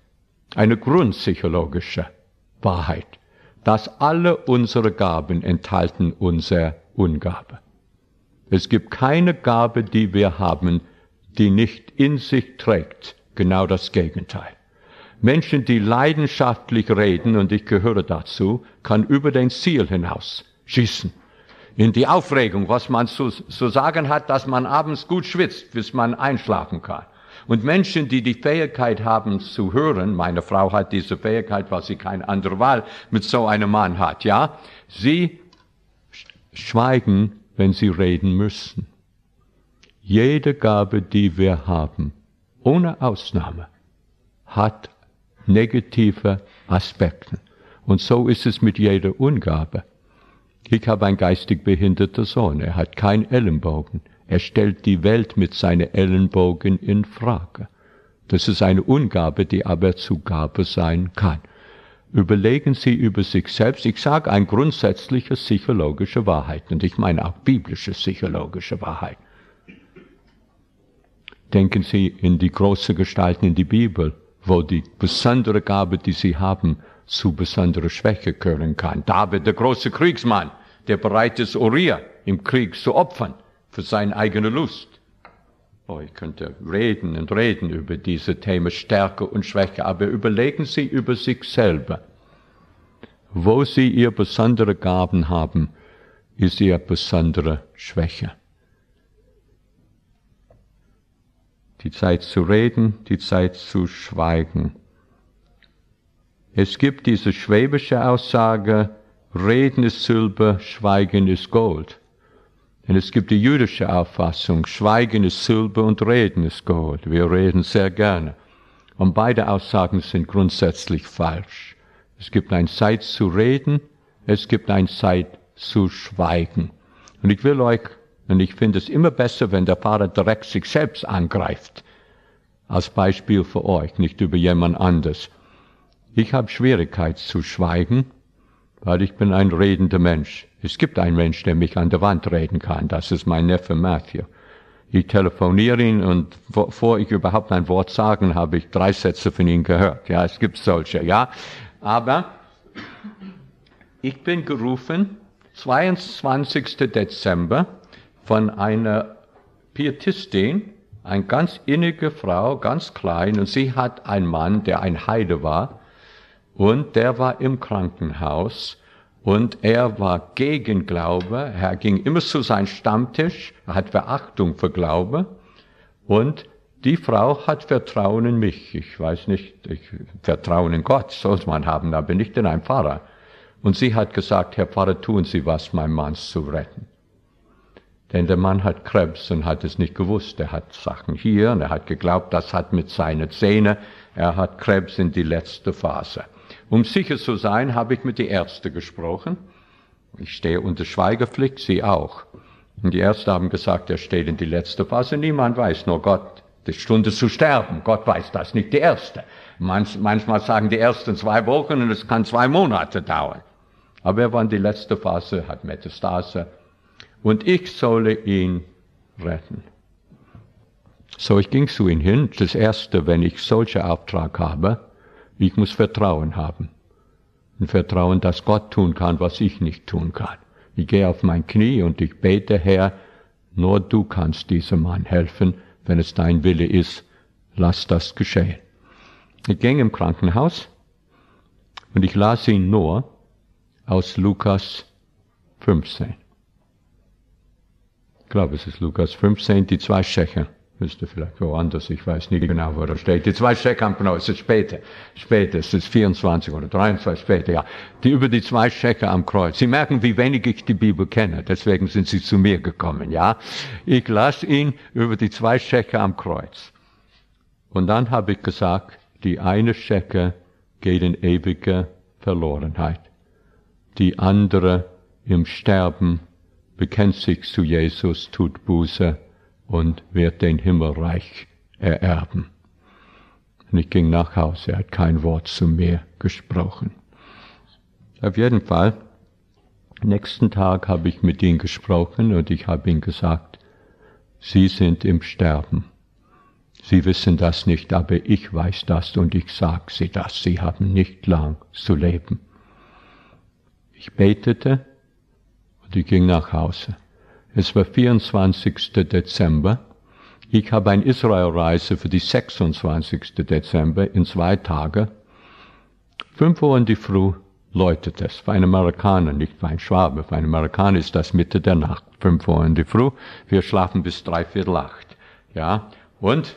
dass alle unsere Gaben enthalten unsere Ungabe. Es gibt keine Gabe, die wir haben, die nicht in sich trägt. Genau das Gegenteil. Menschen, die leidenschaftlich reden, und ich gehöre dazu, kann über den Ziel hinaus schießen. In die Aufregung, was man zu sagen hat, dass man abends gut schwitzt, bis man einschlafen kann. Und Menschen, die die Fähigkeit haben zu hören, meine Frau hat diese Fähigkeit, weil sie keine andere Wahl mit so einem Mann hat, ja, sie schweigen, wenn sie reden müssen. Jede Gabe, die wir haben, ohne Ausnahme, hat negative Aspekte. Und so ist es mit jeder Ungabe. Ich habe einen geistig behinderten Sohn, er hat keinen Ellenbogen. Er stellt die Welt mit seinen Ellenbogen in Frage. Das ist eine Ungabe, die aber zu Gabe sein kann. Überlegen Sie über sich selbst. Ich sage eine grundsätzliche psychologische Wahrheit, und ich meine auch biblische psychologische Wahrheit. Denken Sie in die großen Gestalten in die Bibel, wo die besondere Gabe, die sie haben, zu besonderer Schwäche gehören kann. David, der große Kriegsmann, der bereit ist, Uriah im Krieg zu opfern für seine eigene Lust. Oh, ich könnte reden und reden über diese Themen Stärke und Schwäche, aber überlegen Sie über sich selber. Wo Sie Ihr besondere Gaben haben, ist Ihr besondere Schwäche. Die Zeit zu reden, die Zeit zu schweigen. Es gibt diese schwäbische Aussage, Reden ist Silber, Schweigen ist Gold. Und es gibt die jüdische Auffassung, Schweigen ist Silber und Reden ist Gold. Wir reden sehr gerne. Und beide Aussagen sind grundsätzlich falsch. Es gibt eine Zeit zu reden, es gibt eine Zeit zu schweigen. Und ich will euch, und ich finde es immer besser, wenn der Pfarrer direkt sich selbst angreift, als Beispiel für euch, nicht über jemand anderes. Ich habe Schwierigkeit zu schweigen, weil ich bin ein redender Mensch. Es gibt einen Mensch, der mich an der Wand reden kann. Das ist mein Neffe Matthew. Ich telefoniere ihn und bevor ich überhaupt ein Wort sagen, habe ich 3 Sätze von ihm gehört. Ja, es gibt solche, ja. Aber ich bin gerufen, 22. Dezember, von einer Pietistin, eine ganz innige Frau, ganz klein, und sie hat einen Mann, der ein Heide war, und der war im Krankenhaus, und er war gegen Glaube, er ging immer zu seinem Stammtisch, er hat Verachtung für Glaube, und die Frau hat Vertrauen in mich. Ich weiß nicht, Vertrauen in Gott sollte man haben, aber nicht in einen Pfarrer. Und sie hat gesagt, Herr Pfarrer, tun Sie was, meinen Mann zu retten. Denn der Mann hat Krebs und hat es nicht gewusst. Er hat Sachen hier und er hat geglaubt, das hat mit seiner Zähne, er hat Krebs in die letzte Phase. Um sicher zu sein, habe ich mit den Ärzten gesprochen. Ich stehe unter Schweigepflicht, sie auch. Und die Ärzte haben gesagt, er steht in die letzte Phase. Niemand weiß, nur Gott, die Stunde zu sterben. Gott weiß das, nicht die Ärzte. Manchmal sagen die ersten 2 Wochen und es kann 2 Monate dauern. Aber er war in die letzte Phase, hat Metastase. Und ich solle ihn retten. So, ich ging zu ihm hin. Das Erste, wenn ich solchen Auftrag habe, ich muss Vertrauen haben. Und Vertrauen, dass Gott tun kann, was ich nicht tun kann. Ich gehe auf mein Knie und ich bete, Herr, nur du kannst diesem Mann helfen. Wenn es dein Wille ist, lass das geschehen. Ich ging im Krankenhaus und ich las ihn nur aus Lukas 15. Ich glaube, es ist Lukas 15, die 2 Schächer. Müsste vielleicht woanders, ich weiß nicht genau, wo da steht. Die 2 Schächer am Kreuz, es ist später, es ist 24 oder 23 später, ja. Über die 2 Schächer am Kreuz. Sie merken, wie wenig ich die Bibel kenne, deswegen sind Sie zu mir gekommen, ja. Ich las ihn über die 2 Schächer am Kreuz. Und dann habe ich gesagt, die eine Schächer geht in ewige Verlorenheit. Die andere im Sterben bekennt sich zu Jesus, tut Buße und wird den Himmelreich ererben. Und ich ging nach Hause, er hat kein Wort zu mir gesprochen. Auf jeden Fall, nächsten Tag habe ich mit ihm gesprochen und ich habe ihm gesagt, Sie sind im Sterben. Sie wissen das nicht, aber ich weiß das und ich sage Sie das. Sie haben nicht lang zu leben. Ich betete und ich ging nach Hause. Es war 24. Dezember. Ich habe eine Israelreise für die 26. Dezember in 2 Tage. 5 Uhr in die Früh läutet es. Für einen Amerikaner, nicht für einen Schwabe. Für einen Amerikaner ist das Mitte der Nacht. 5 Uhr in die Früh. Wir schlafen bis 7:45. Ja, und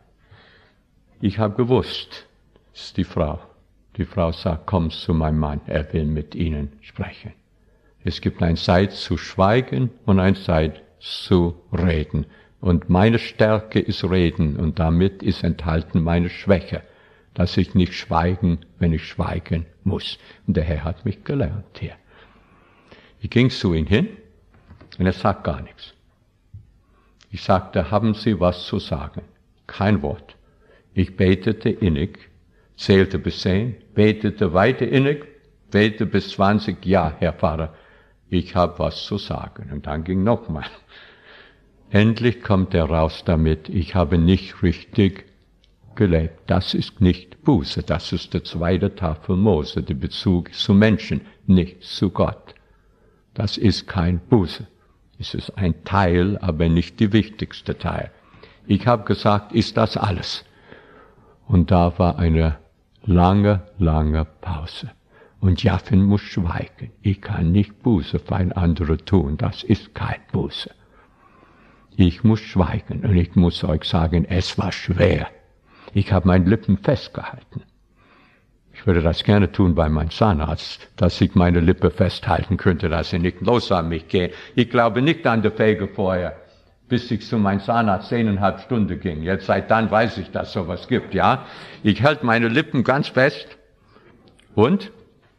ich habe gewusst, es ist die Frau. Die Frau sagt, komm zu meinem Mann, er will mit Ihnen sprechen. Es gibt eine Zeit zu schweigen und eine Zeit zu reden. Und meine Stärke ist Reden und damit ist enthalten meine Schwäche, dass ich nicht schweigen, wenn ich schweigen muss. Und der Herr hat mich gelernt hier. Ich ging zu ihm hin und er sagt gar nichts. Ich sagte, haben Sie was zu sagen? Kein Wort. Ich betete innig, zählte bis 10, betete weiter innig, betete bis 20, ja, Herr Pfarrer, ich habe was zu sagen. Und dann ging nochmal. Endlich kommt er raus damit, ich habe nicht richtig gelebt. Das ist nicht Buße, das ist der 2. Tafel Mose, der Bezug zu Menschen, nicht zu Gott. Das ist kein Buße. Es ist ein Teil, aber nicht der wichtigste Teil. Ich habe gesagt, ist das alles? Und da war eine lange, lange Pause. Und Jaffin muss schweigen. Ich kann nicht Buße für ein anderer tun. Das ist kein Buße. Ich muss schweigen. Und ich muss euch sagen, es war schwer. Ich habe meine Lippen festgehalten. Ich würde das gerne tun bei meinem Zahnarzt, dass ich meine Lippe festhalten könnte, dass sie nicht los an mich gehen. Ich glaube nicht an die Fegefeuer, bis ich zu meinem Zahnarzt 10,5 Stunden ging. Jetzt seit dann weiß ich, dass sowas gibt, ja. Ich hält meine Lippen ganz fest und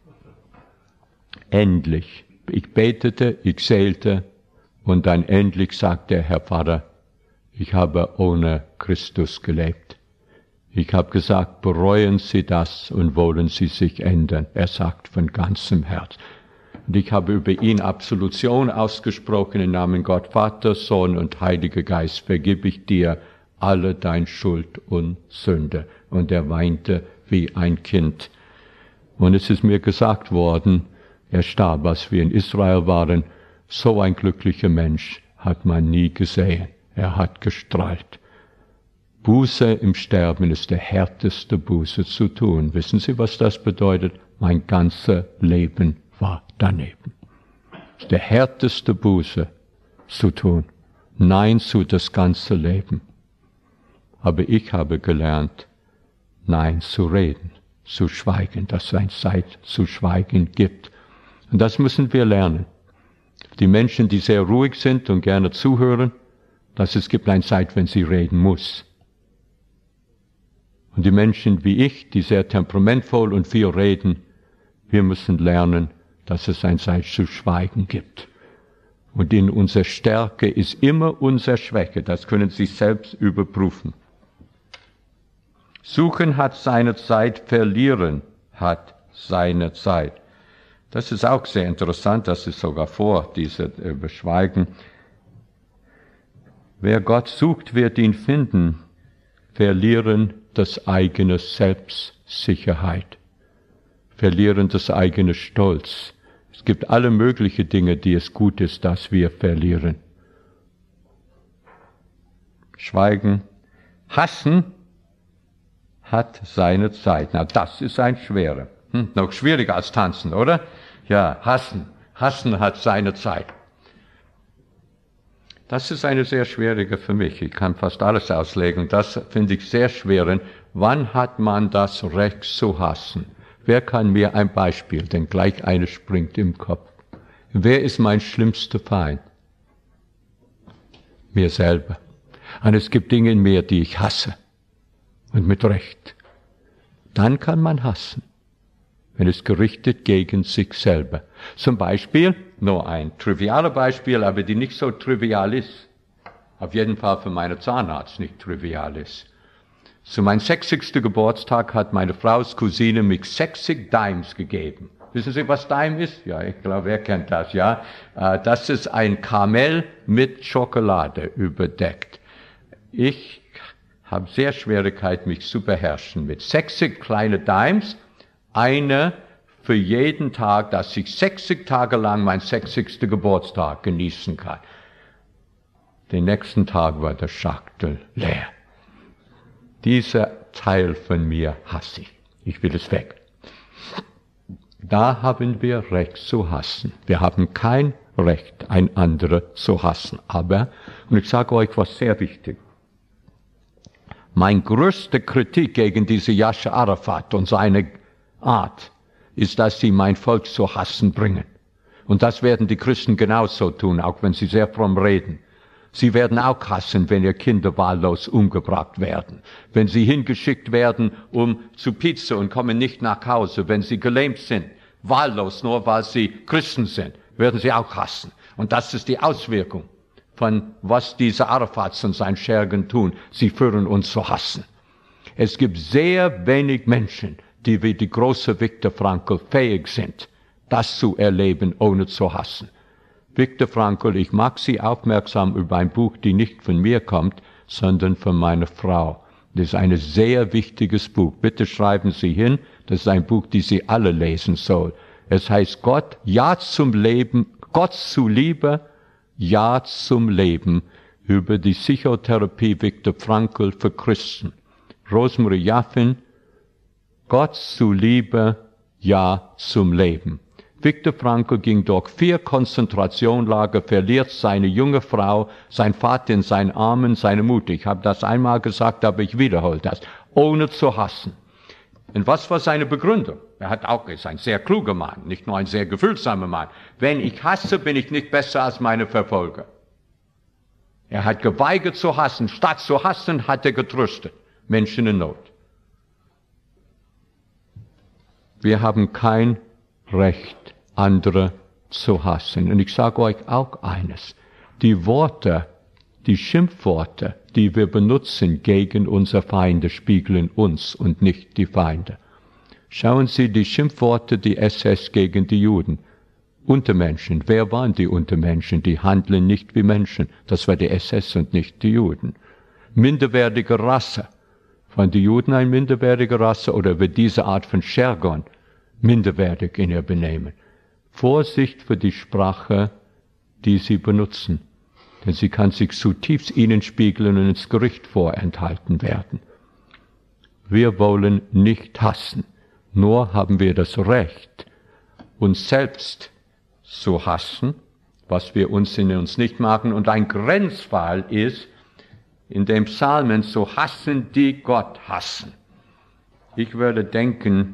endlich, ich betete, ich zählte und dann endlich sagte Herr Pfarrer, ich habe ohne Christus gelebt. Ich habe gesagt, bereuen Sie das und wollen Sie sich ändern. Er sagt von ganzem Herz. Und ich habe über ihn Absolution ausgesprochen im Namen Gott, Vater, Sohn und Heiliger Geist. Vergib ich dir alle dein Schuld und Sünde. Und er weinte wie ein Kind. Und es ist mir gesagt worden, er starb, als wir in Israel waren. So ein glücklicher Mensch hat man nie gesehen. Er hat gestrahlt. Buße im Sterben ist der härteste Buße zu tun. Wissen Sie, was das bedeutet? Mein ganzes Leben war daneben. Das ist der härteste Buße zu tun. Nein zu das ganze Leben. Aber ich habe gelernt, Nein zu reden, zu schweigen, dass es eine Zeit zu schweigen gibt. Und das müssen wir lernen. Die Menschen, die sehr ruhig sind und gerne zuhören, dass es gibt eine Zeit, wenn sie reden muss. Und die Menschen wie ich, die sehr temperamentvoll und viel reden, wir müssen lernen, dass es eine Zeit zu schweigen gibt. Und in unserer Stärke ist immer unsere Schwäche. Das können Sie selbst überprüfen. Suchen hat seine Zeit, verlieren hat seine Zeit. Das ist auch sehr interessant, das ist sogar vor dieser Beschweigen. Wer Gott sucht, wird ihn finden. Verlieren das eigene Selbstsicherheit. Verlieren das eigene Stolz. Es gibt alle möglichen Dinge, die es gut ist, dass wir verlieren. Schweigen. Hassen hat seine Zeit. Na, das ist ein schwerer. Noch schwieriger als tanzen, oder? Ja, hassen. Hassen hat seine Zeit. Das ist eine sehr schwierige für mich. Ich kann fast alles auslegen. Das finde ich sehr schwer. Wann hat man das Recht zu hassen? Wer kann mir ein Beispiel, denn gleich eine springt im Kopf. Wer ist mein schlimmster Feind? Mir selber. Und es gibt Dinge in mir, die ich hasse. Und mit Recht. Dann kann man hassen, wenn es gerichtet gegen sich selber. Zum Beispiel, nur ein triviales Beispiel, aber die nicht so trivial ist. Auf jeden Fall für meine Zahnarzt nicht trivial ist. Zu meinem 60. Geburtstag hat meine Frau's Cousine mich 60 Dimes gegeben. Wissen Sie, was Dime ist? Ja, ich glaube, wer kennt das, ja? Das ist ein Karamell mit Schokolade überdeckt. Ich habe sehr Schwierigkeit, mich zu beherrschen. Mit 60 kleine Dimes, eine für jeden Tag, dass ich 60 Tage lang meinen 60. Geburtstag genießen kann. Den nächsten Tag war der Schachtel leer. Dieser Teil von mir hasse ich. Ich will es weg. Da haben wir Recht zu hassen. Wir haben kein Recht, ein anderer zu hassen. Aber, und ich sage euch was sehr wichtig, meine größte Kritik gegen diese Yasser Arafat und seine Art ist, dass sie mein Volk zu hassen bringen. Und das werden die Christen genauso tun, auch wenn sie sehr fromm reden. Sie werden auch hassen, wenn ihr Kinder wahllos umgebracht werden. Wenn sie hingeschickt werden, zu Pizza und kommen nicht nach Hause. Wenn sie gelähmt sind, wahllos, nur weil sie Christen sind, werden sie auch hassen. Und das ist die Auswirkung von was diese Arafats und sein Schergen tun. Sie führen uns zu hassen. Es gibt sehr wenig Menschen, die wie die große Viktor Frankl fähig sind, das zu erleben, ohne zu hassen. Viktor Frankl, ich mag Sie aufmerksam über ein Buch, die nicht von mir kommt, sondern von meiner Frau. Das ist ein sehr wichtiges Buch. Bitte schreiben Sie hin, das ist ein Buch, das Sie alle lesen sollen. Es heißt Ja zum Leben, Gott zuliebe, Ja zum Leben, über die Psychotherapie Viktor Frankl für Christen. Rosemarie Jaffin, Gott zuliebe, ja zum Leben. Viktor Frankl ging durch 4 Konzentrationslager, verliert seine junge Frau, sein Vater in seinen Armen, seine Mutter. Ich habe das einmal gesagt, aber ich wiederhole das. Ohne zu hassen. Und was war seine Begründung? Ist ein sehr kluger Mann, nicht nur ein sehr gefühlsamer Mann. Wenn ich hasse, bin ich nicht besser als meine Verfolger. Er hat geweigert zu hassen. Statt zu hassen, hat er getröstet. Menschen in Not. Wir haben kein Recht, andere zu hassen. Und ich sage euch auch eines. Die Worte, die Schimpfworte, die wir benutzen gegen unsere Feinde, spiegeln uns und nicht die Feinde. Schauen Sie die Schimpfworte, die SS gegen die Juden. Untermenschen. Wer waren die Untermenschen? Die handeln nicht wie Menschen. Das war die SS und nicht die Juden. Minderwertige Rasse. Waren die Juden eine minderwertige Rasse oder wird diese Art von Jargon minderwertig in ihr Benehmen? Vorsicht für die Sprache, die sie benutzen, denn sie kann sich zutiefst ihnen spiegeln und ins Gericht vorenthalten werden. Wir wollen nicht hassen, nur haben wir das Recht, uns selbst zu hassen, was wir uns in uns nicht machen. Und ein Grenzfall ist, in dem Psalmen zu hassen, die Gott hassen. Ich würde denken,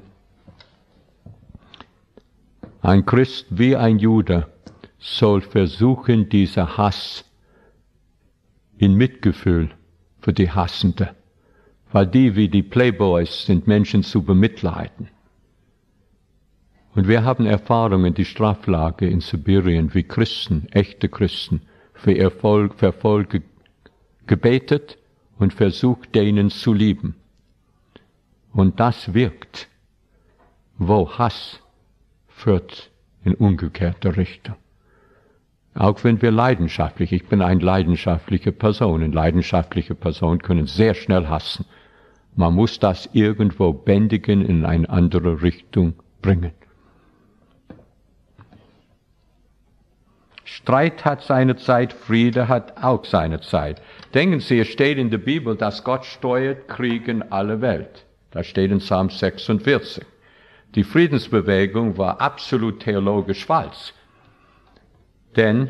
ein Christ wie ein Jude soll versuchen, dieser Hass in Mitgefühl für die Hassende, weil die wie die Playboys sind, Menschen zu bemitleiden. Und wir haben Erfahrungen, die Straflage in Sibirien, wie Christen, echte Christen, für ihr Verfolge gebetet und versucht, denen zu lieben. Und das wirkt, wo Hass führt in umgekehrte Richtung. Auch wenn wir leidenschaftlich, ich bin eine leidenschaftliche Person, und leidenschaftliche Personen können sehr schnell hassen. Man muss das irgendwo bändigen, in eine andere Richtung bringen. Streit hat seine Zeit, Friede hat auch seine Zeit. Denken Sie, es steht in der Bibel, dass Gott steuert Krieg in alle Welt. Das steht in Psalm 46. Die Friedensbewegung war absolut theologisch falsch. Denn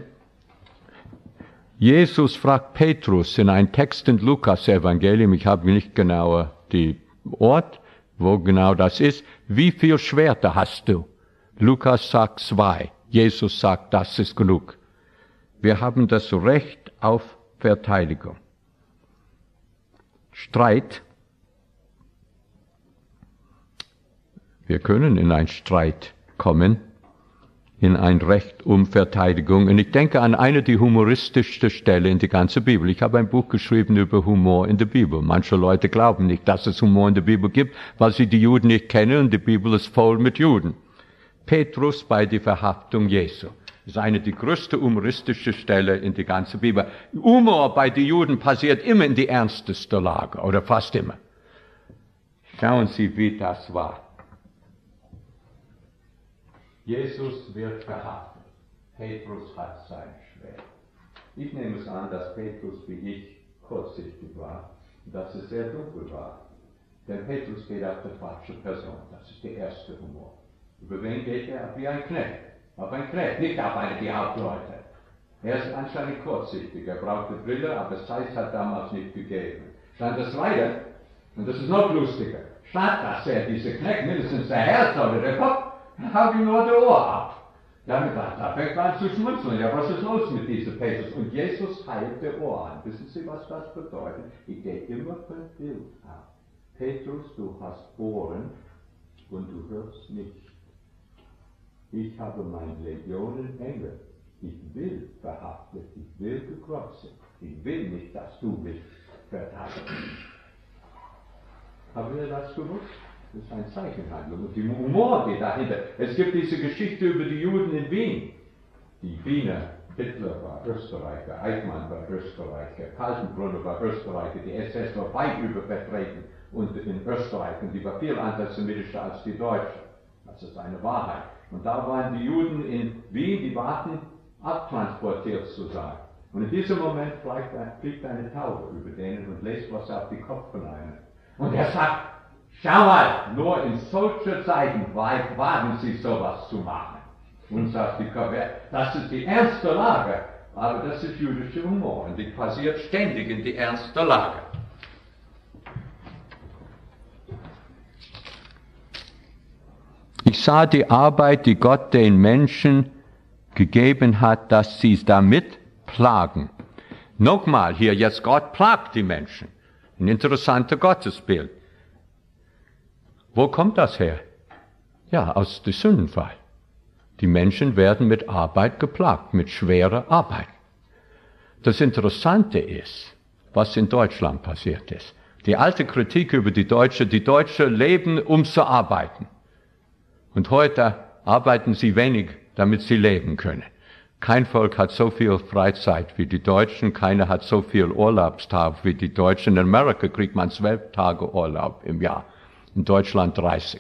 Jesus fragt Petrus in einem Text in Lukas-Evangelium, ich habe nicht genau den Ort, wo genau das ist, wie viel Schwerter hast du? Lukas sagt 2. Jesus sagt, das ist genug. Wir haben das Recht auf Verteidigung. Streit. Wir können in einen Streit kommen, in ein Recht um Verteidigung. Und ich denke an eine die humoristischste Stelle in der ganzen Bibel. Ich habe ein Buch geschrieben über Humor in der Bibel. Manche Leute glauben nicht, dass es Humor in der Bibel gibt, weil sie die Juden nicht kennen und die Bibel ist voll mit Juden. Petrus bei der Verhaftung Jesu. Das ist eine die größte humoristische Stelle in der ganzen Bibel. Humor bei den Juden passiert immer in die ernsteste Lage, oder fast immer. Schauen Sie, wie das war. Jesus wird verhaftet. Petrus hat sein Schwert. Ich nehme es an, dass Petrus wie ich kurzsichtig war und dass es sehr dunkel war. Denn Petrus geht auf die falsche Person. Das ist der erste Humor. Über wen geht er? Wie ein Knecht. Auf ein Knecht, nicht auf eine die Hauptleute. Er ist anscheinend kurzsichtig. Er brauchte Brille, aber Zeit hat damals nicht gegeben. Dann das Zweite, und das ist noch lustiger, statt dass er diese Knecht mindestens der Herz oder der Kopf, haut ihm nur der Ohr ab. Da fängt man an zu schmunzeln. Ja, was ist los mit diesem Petrus? Und Jesus heilt der Ohr an. Wissen Sie, was das bedeutet? Ich gehe immer von Bild ab. Petrus, du hast Ohren und du hörst nicht. Ich habe meine Legionen Engel. Ich will verhaftet, ich will gekreuzigt. Ich will nicht, dass du mich verteidigst. Haben wir das gewusst? Das ist eine Zeichenhandlung. Und die Humor geht dahinter. Es gibt diese Geschichte über die Juden in Wien. Die Wiener, Hitler war Österreicher, Eichmann war Österreicher, Kaltenbrunner war Österreicher, die SS war weit übervertreten und in Österreich, und die war viel antisemitischer als die Deutschen. Das ist eine Wahrheit. Und da waren die Juden in Wien, die warten, abtransportiert zu sein. Und in diesem Moment fliegt eine Taube über denen und lässt was auf die Kopf von einem. Und er sagt, schau mal, nur in solchen Zeiten wagen Sie sowas zu machen. Und sagt die Taube, das ist die ernste Lage, aber das ist jüdische Humor und die passiert ständig in die ernste Lage. Ich sah die Arbeit, die Gott den Menschen gegeben hat, dass sie damit plagen. Nochmal hier, jetzt Gott plagt die Menschen. Ein interessantes Gottesbild. Wo kommt das her? Ja, aus dem Sündenfall. Die Menschen werden mit Arbeit geplagt, mit schwerer Arbeit. Das Interessante ist, was in Deutschland passiert ist. Die alte Kritik über die Deutschen leben, um zu arbeiten. Und heute arbeiten sie wenig, damit sie leben können. Kein Volk hat so viel Freizeit wie die Deutschen, keiner hat so viel Urlaubstag wie die Deutschen. In Amerika kriegt man 12 Tage Urlaub im Jahr, in Deutschland 30.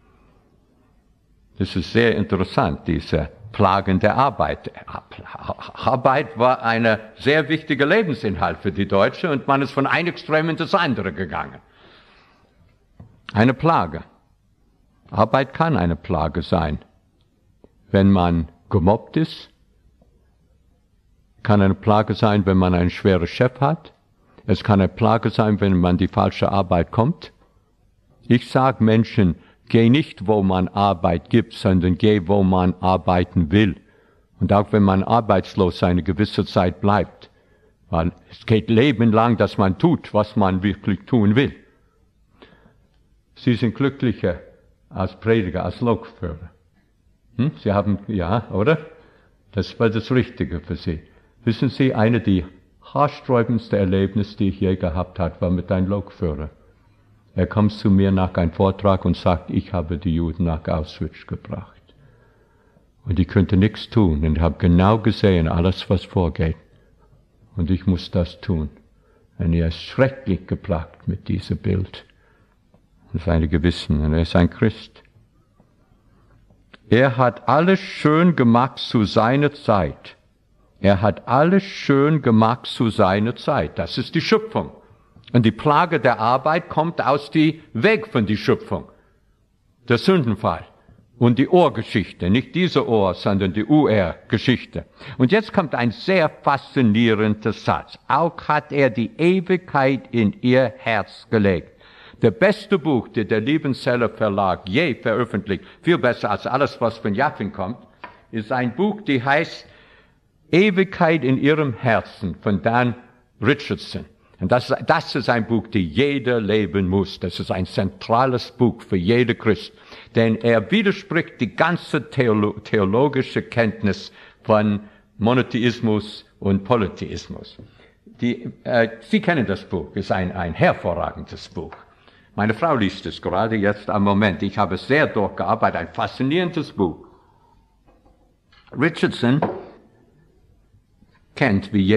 Das ist sehr interessant, diese Plagen der Arbeit. Arbeit war ein sehr wichtiger Lebensinhalt für die Deutschen und man ist von einem Extrem in das andere gegangen. Eine Plage. Arbeit kann eine Plage sein. Wenn man gemobbt ist, kann eine Plage sein, wenn man einen schweren Chef hat. Es kann eine Plage sein, wenn man die falsche Arbeit kommt. Ich sage Menschen, geh nicht, wo man Arbeit gibt, sondern geh, wo man arbeiten will. Und auch wenn man arbeitslos eine gewisse Zeit bleibt. Weil es geht lebenlang, dass man tut, was man wirklich tun will. Sie sind glücklicher als Prediger, als Lokführer. Sie haben, ja, oder? Das war das Richtige für Sie. Wissen Sie, eine der haarsträubendsten Erlebnisse, die ich je gehabt habe, war mit einem Lokführer. Er kommt zu mir nach einem Vortrag und sagt, ich habe die Juden nach Auschwitz gebracht. Und ich könnte nichts tun und habe genau gesehen, alles was vorgeht. Und ich muss das tun. Und er ist schrecklich geplagt mit diesem Bild. Das ist ein Gewissen, und er ist ein Christ. Er hat alles schön gemacht zu seiner Zeit. Er hat alles schön gemacht zu seiner Zeit. Das ist die Schöpfung. Und die Plage der Arbeit kommt aus dem Weg von der Schöpfung. Der Sündenfall und die Urgeschichte. Nicht diese Ur, sondern die Urgeschichte. Und jetzt kommt ein sehr faszinierender Satz. Auch hat er die Ewigkeit in ihr Herz gelegt. Der beste Buch, das der Liebenzeller Verlag je veröffentlicht, viel besser als alles, was von Jaffin kommt, ist ein Buch, die heißt Ewigkeit in ihrem Herzen von Dan Richardson. Und das ist ein Buch, das jeder leben muss. Das ist ein zentrales Buch für jede Christ. Denn er widerspricht die ganze theologische Kenntnis von Monotheismus und Polytheismus. Sie kennen das Buch, es ist ein hervorragendes Buch. Meine Frau liest es gerade jetzt am Moment. Ich habe sehr durchgearbeitet, ein faszinierendes Buch. Richardson kennt wie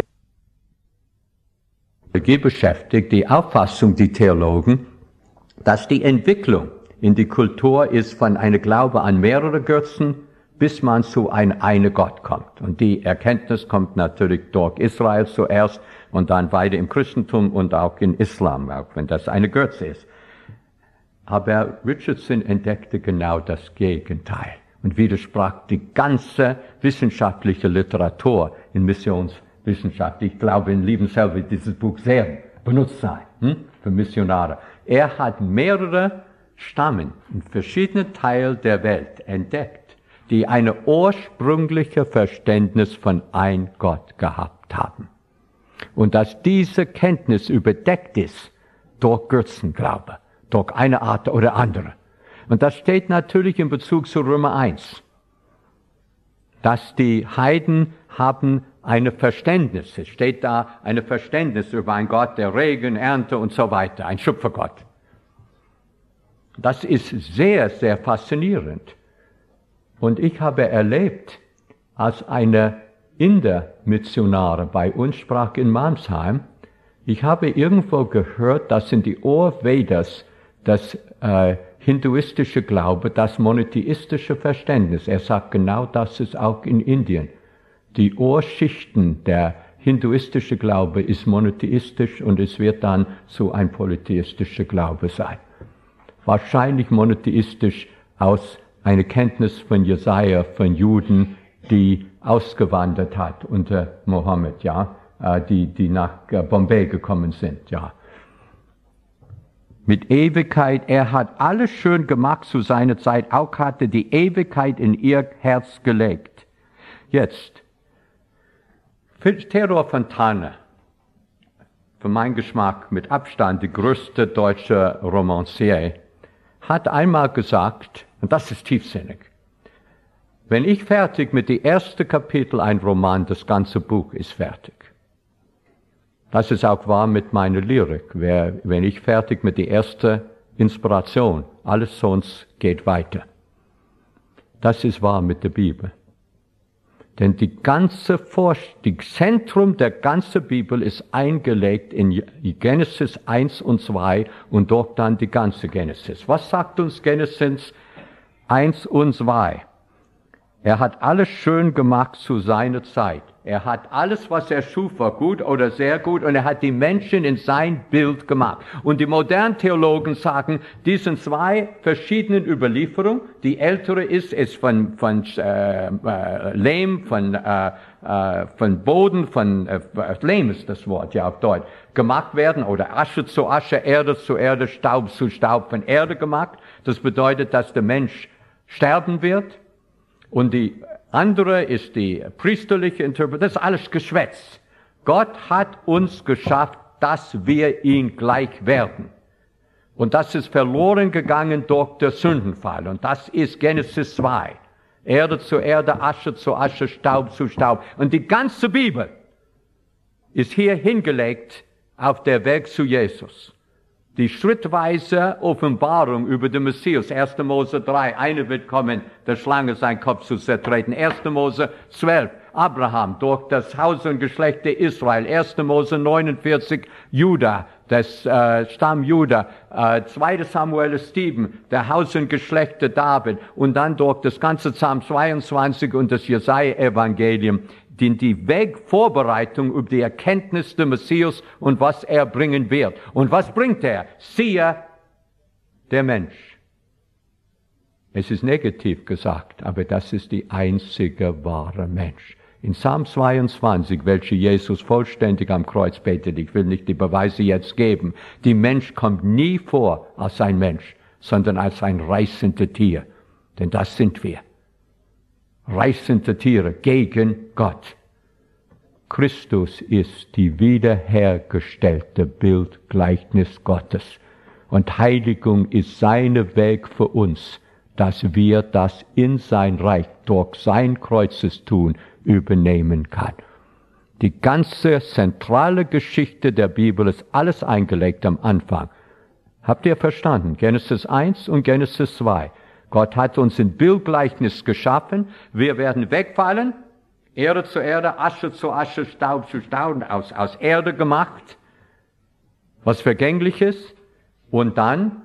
jeder beschäftigt die Auffassung der Theologen, dass die Entwicklung in die Kultur ist von einem Glaube an mehrere Götzen, bis man zu einem Gott kommt. Und die Erkenntnis kommt natürlich durch Israel zuerst und dann weiter im Christentum und auch in Islam, auch wenn das eine Götze ist. Aber Richardson entdeckte genau das Gegenteil und widersprach die ganze wissenschaftliche Literatur in Missionswissenschaft. Ich glaube, in Liebenzeller wird dieses Buch sehr benutzt sein für Missionare. Er hat mehrere Stammen in verschiedenen Teilen der Welt entdeckt, die eine ursprüngliche Verständnis von ein Gott gehabt haben. Und dass diese Kenntnis überdeckt ist durch Götzenglaube, durch eine Art oder andere. Und das steht natürlich in Bezug zu Römer 1, dass die Heiden haben eine Verständnis. Es steht da eine Verständnis über einen Gott der Regen, Ernte und so weiter, ein Schöpfergott. Das ist sehr, sehr faszinierend. Und ich habe erlebt, als eine Inder-Missionare bei uns sprach in Mannheim, ich habe irgendwo gehört, dass in die Ur-Vedas das hinduistische Glaube, das monotheistische Verständnis, er sagt genau, das ist auch in Indien. Die Urschichten der hinduistische Glaube ist monotheistisch und es wird dann so ein polytheistischer Glaube sein. Wahrscheinlich monotheistisch aus einer Kenntnis von Jesaja, von Juden, die ausgewandert hat unter Mohammed, ja, die nach Bombay gekommen sind, ja. Mit Ewigkeit, er hat alles schön gemacht zu seiner Zeit, auch hatte die Ewigkeit in ihr Herz gelegt. Jetzt, Theodor Fontane, für meinen Geschmack mit Abstand der größte deutsche Romancier, hat einmal gesagt, und das ist tiefsinnig, wenn ich fertig mit dem ersten Kapitel ein Roman, das ganze Buch ist fertig. Das ist auch wahr mit meiner Lyrik. Wenn ich fertig mit der ersten Inspiration, alles sonst geht weiter. Das ist wahr mit der Bibel. Denn das Zentrum der ganzen Bibel ist eingelegt in Genesis 1 und 2 und dort dann die ganze Genesis. Was sagt uns Genesis 1 und 2? Er hat alles schön gemacht zu seiner Zeit. Er hat alles, was er schuf, war gut oder sehr gut und er hat die Menschen in sein Bild gemacht. Und die modernen Theologen sagen, diesen zwei verschiedenen Überlieferungen, die ältere ist von Lehm, von Boden, Lehm ist das Wort, ja auf Deutsch, gemacht werden oder Asche zu Asche, Erde zu Erde, Staub zu Staub von Erde gemacht. Das bedeutet, dass der Mensch sterben wird. Und die andere ist die priesterliche Interpretation. Das ist alles Geschwätz. Gott hat uns geschafft, dass wir ihm gleich werden. Und das ist verloren gegangen durch den Sündenfall. Und das ist Genesis 2. Erde zu Erde, Asche zu Asche, Staub zu Staub. Und die ganze Bibel ist hier hingelegt auf der Weg zu Jesus. Die schrittweise Offenbarung über den Messias, 1. Mose 3, einer wird kommen, der Schlange seinen Kopf zu zertreten. 1. Mose 12, Abraham durch das Haus und Geschlecht der Israel. 1. Mose 49, Juda, das Stamm Juda. 2. Samuel Stephen, der Haus und Geschlecht der David. Und dann durch das ganze Psalm 22 und das Jesaja-Evangelium. Die Wegvorbereitung über die Erkenntnis des Messias und was er bringen wird. Und was bringt er? Siehe, der Mensch. Es ist negativ gesagt, aber das ist die einzige wahre Mensch. In Psalm 22, welche Jesus vollständig am Kreuz betet, ich will nicht die Beweise jetzt geben, die Mensch kommt nie vor als ein Mensch, sondern als ein reißendes Tier. Denn das sind wir. Reißende Tiere gegen Gott. Christus ist die wiederhergestellte Bildgleichnis Gottes. Und Heiligung ist sein Weg für uns, dass wir das in sein Reich durch sein Kreuzestun übernehmen kann. Die ganze zentrale Geschichte der Bibel ist alles eingelegt am Anfang. Habt ihr verstanden? Genesis 1 und Genesis 2. Gott hat uns in Bildgleichnis geschaffen. Wir werden wegfallen. Erde zu Erde, Asche zu Asche, Staub zu Staub, aus Erde gemacht. Was Vergängliches. Und dann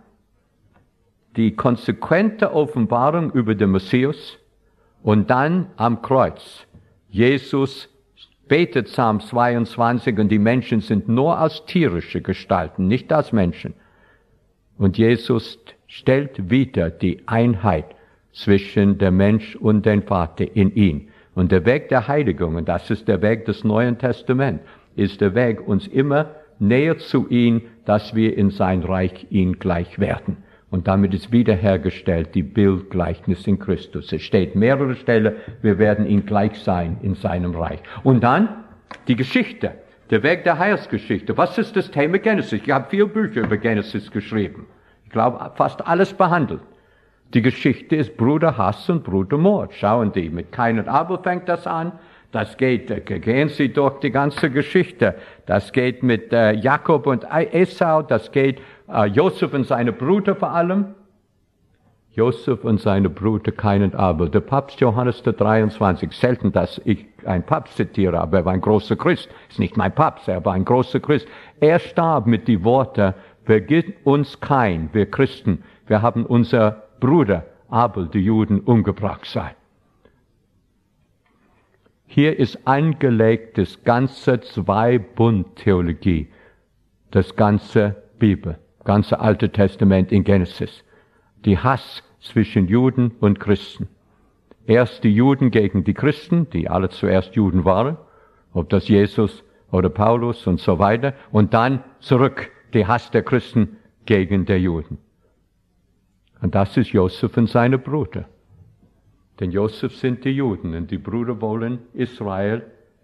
die konsequente Offenbarung über den Messias. Und dann am Kreuz. Jesus betet Psalm 22 und die Menschen sind nur als tierische Gestalten, nicht als Menschen. Und Jesus stellt wieder die Einheit zwischen der Mensch und dem Vater in ihn. Und der Weg der Heiligung, und das ist der Weg des Neuen Testaments, ist der Weg, uns immer näher zu ihm, dass wir in sein Reich ihm gleich werden. Und damit ist wiederhergestellt die Bildgleichnis in Christus. Es steht mehrere Stellen, wir werden ihm gleich sein in seinem Reich. Und dann die Geschichte, der Weg der Heilsgeschichte. Was ist das Thema Genesis? Ich habe 4 Bücher über Genesis geschrieben. Ich glaube, fast alles behandelt. Die Geschichte ist Bruderhass und Brudermord. Schauen Sie, mit Kain und Abel fängt das an. Das gehen Sie durch die ganze Geschichte. Das geht mit Jakob und Esau. Das geht Josef und seine Brüder vor allem. Josef und seine Brüder Kain und Abel. Der Papst Johannes der 23. Selten, dass ich einen Papst zitiere, aber er war ein großer Christ. Ist nicht mein Papst, er war ein großer Christ. Er starb mit den Worten: Vergiss uns Kain, wir Christen, wir haben unser Bruder Abel, die Juden, umgebracht sein. Hier ist angelegt das ganze Zwei-Bund-Theologie, das ganze Bibel, ganze Alte Testament in Genesis. Die Hass zwischen Juden und Christen. Erst die Juden gegen die Christen, die alle zuerst Juden waren, ob das Jesus oder Paulus und so weiter, und dann zurück die Hass der Christen gegen die Juden. Und das ist Josef und seine Brüder. Denn Josef sind die Juden und die Brüder wollen Israel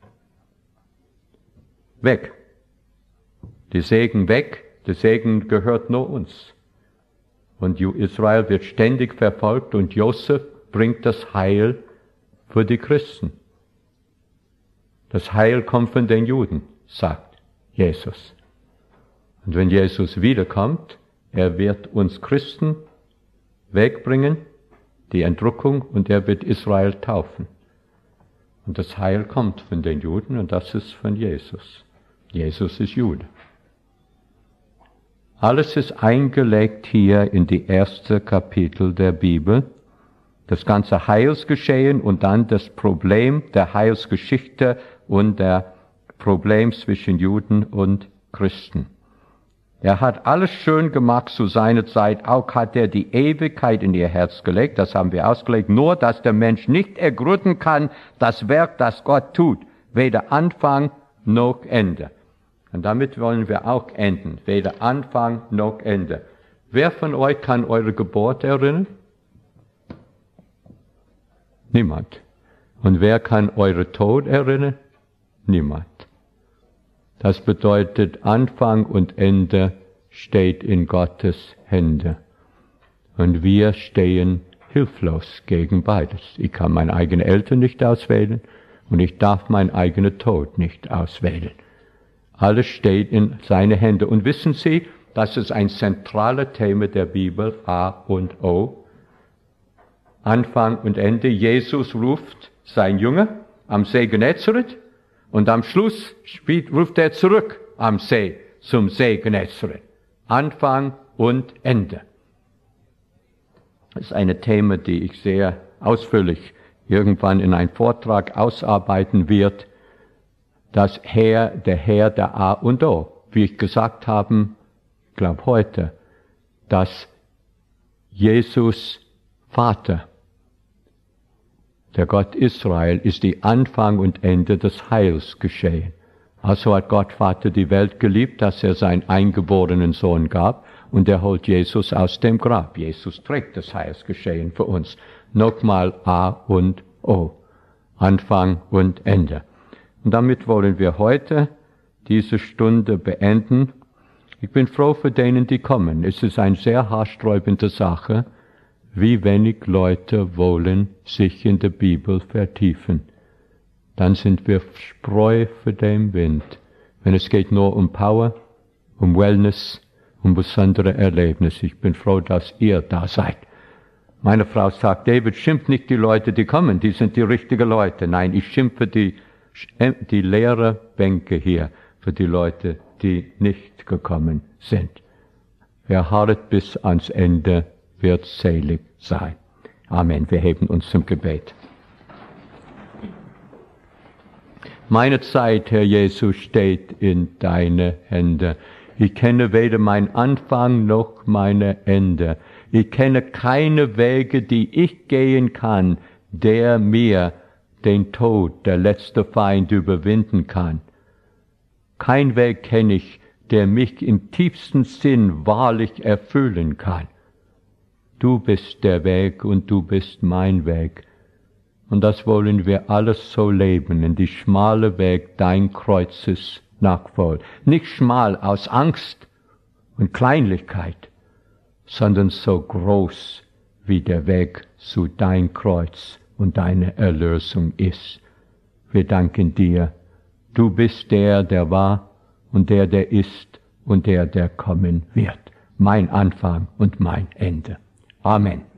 weg. Die Segen weg, der Segen gehört nur uns. Und Israel wird ständig verfolgt und Josef bringt das Heil für die Christen. Das Heil kommt von den Juden, sagt Jesus. Und wenn Jesus wiederkommt, er wird uns Christen wegbringen, die Entrückung, und er wird Israel taufen. Und das Heil kommt von den Juden und das ist von Jesus. Jesus ist Jude. Alles ist eingelegt hier in die erste Kapitel der Bibel. Das ganze Heilsgeschehen und dann das Problem der Heilsgeschichte und der Problem zwischen Juden und Christen. Er hat alles schön gemacht zu seiner Zeit, auch hat er die Ewigkeit in ihr Herz gelegt, das haben wir ausgelegt, nur dass der Mensch nicht ergründen kann, das Werk, das Gott tut, weder Anfang noch Ende. Und damit wollen wir auch enden, weder Anfang noch Ende. Wer von euch kann eure Geburt erinnern? Niemand. Und wer kann eure Tod erinnern? Niemand. Das bedeutet, Anfang und Ende steht in Gottes Hände. Und wir stehen hilflos gegen beides. Ich kann meine eigenen Eltern nicht auswählen und ich darf meinen eigenen Tod nicht auswählen. Alles steht in seine Hände. Und wissen Sie, das ist ein zentrales Thema der Bibel, A und O. Anfang und Ende. Jesus ruft sein Jünger am See Genezareth und am Schluss ruft er zurück am See, zum See Genezareth. Anfang und Ende. Das ist ein Thema, die ich sehr ausführlich irgendwann in einem Vortrag ausarbeiten wird. Der Herr der A und O. Wie ich gesagt habe, ich glaube heute, dass Jesus Vater, der Gott Israel, ist die Anfang und Ende des Heils geschehen. Also hat Gott Vater die Welt geliebt, dass er seinen eingeborenen Sohn gab, und er holt Jesus aus dem Grab. Jesus trägt das Heilsgeschehen für uns. Nochmal A und O. Anfang und Ende. Und damit wollen wir heute diese Stunde beenden. Ich bin froh für denen, die kommen. Es ist eine sehr haarsträubende Sache, wie wenig Leute wollen sich in der Bibel vertiefen. Dann sind wir Spreu für den Wind. Wenn es geht nur um Power, um Wellness, um besondere Erlebnisse. Ich bin froh, dass ihr da seid. Meine Frau sagt, David, schimpf nicht die Leute, die kommen, die sind die richtigen Leute. Nein, ich schimpfe die leeren Bänke hier für die Leute, die nicht gekommen sind. Wer harret bis ans Ende, wird selig sein. Amen. Wir heben uns zum Gebet. Meine Zeit, Herr Jesus, steht in deine Hände. Ich kenne weder mein Anfang noch meine Ende. Ich kenne keine Wege, die ich gehen kann, der mir den Tod, der letzte Feind, überwinden kann. Kein Weg kenne ich, der mich im tiefsten Sinn wahrlich erfüllen kann. Du bist der Weg und du bist mein Weg. Und das wollen wir alles so leben, in die schmale Weg dein Kreuzes nachfolgen. Nicht schmal aus Angst und Kleinlichkeit, sondern so groß, wie der Weg zu dein Kreuz und deine Erlösung ist. Wir danken dir. Du bist der, der war und der ist und der kommen wird. Mein Anfang und mein Ende. Amen.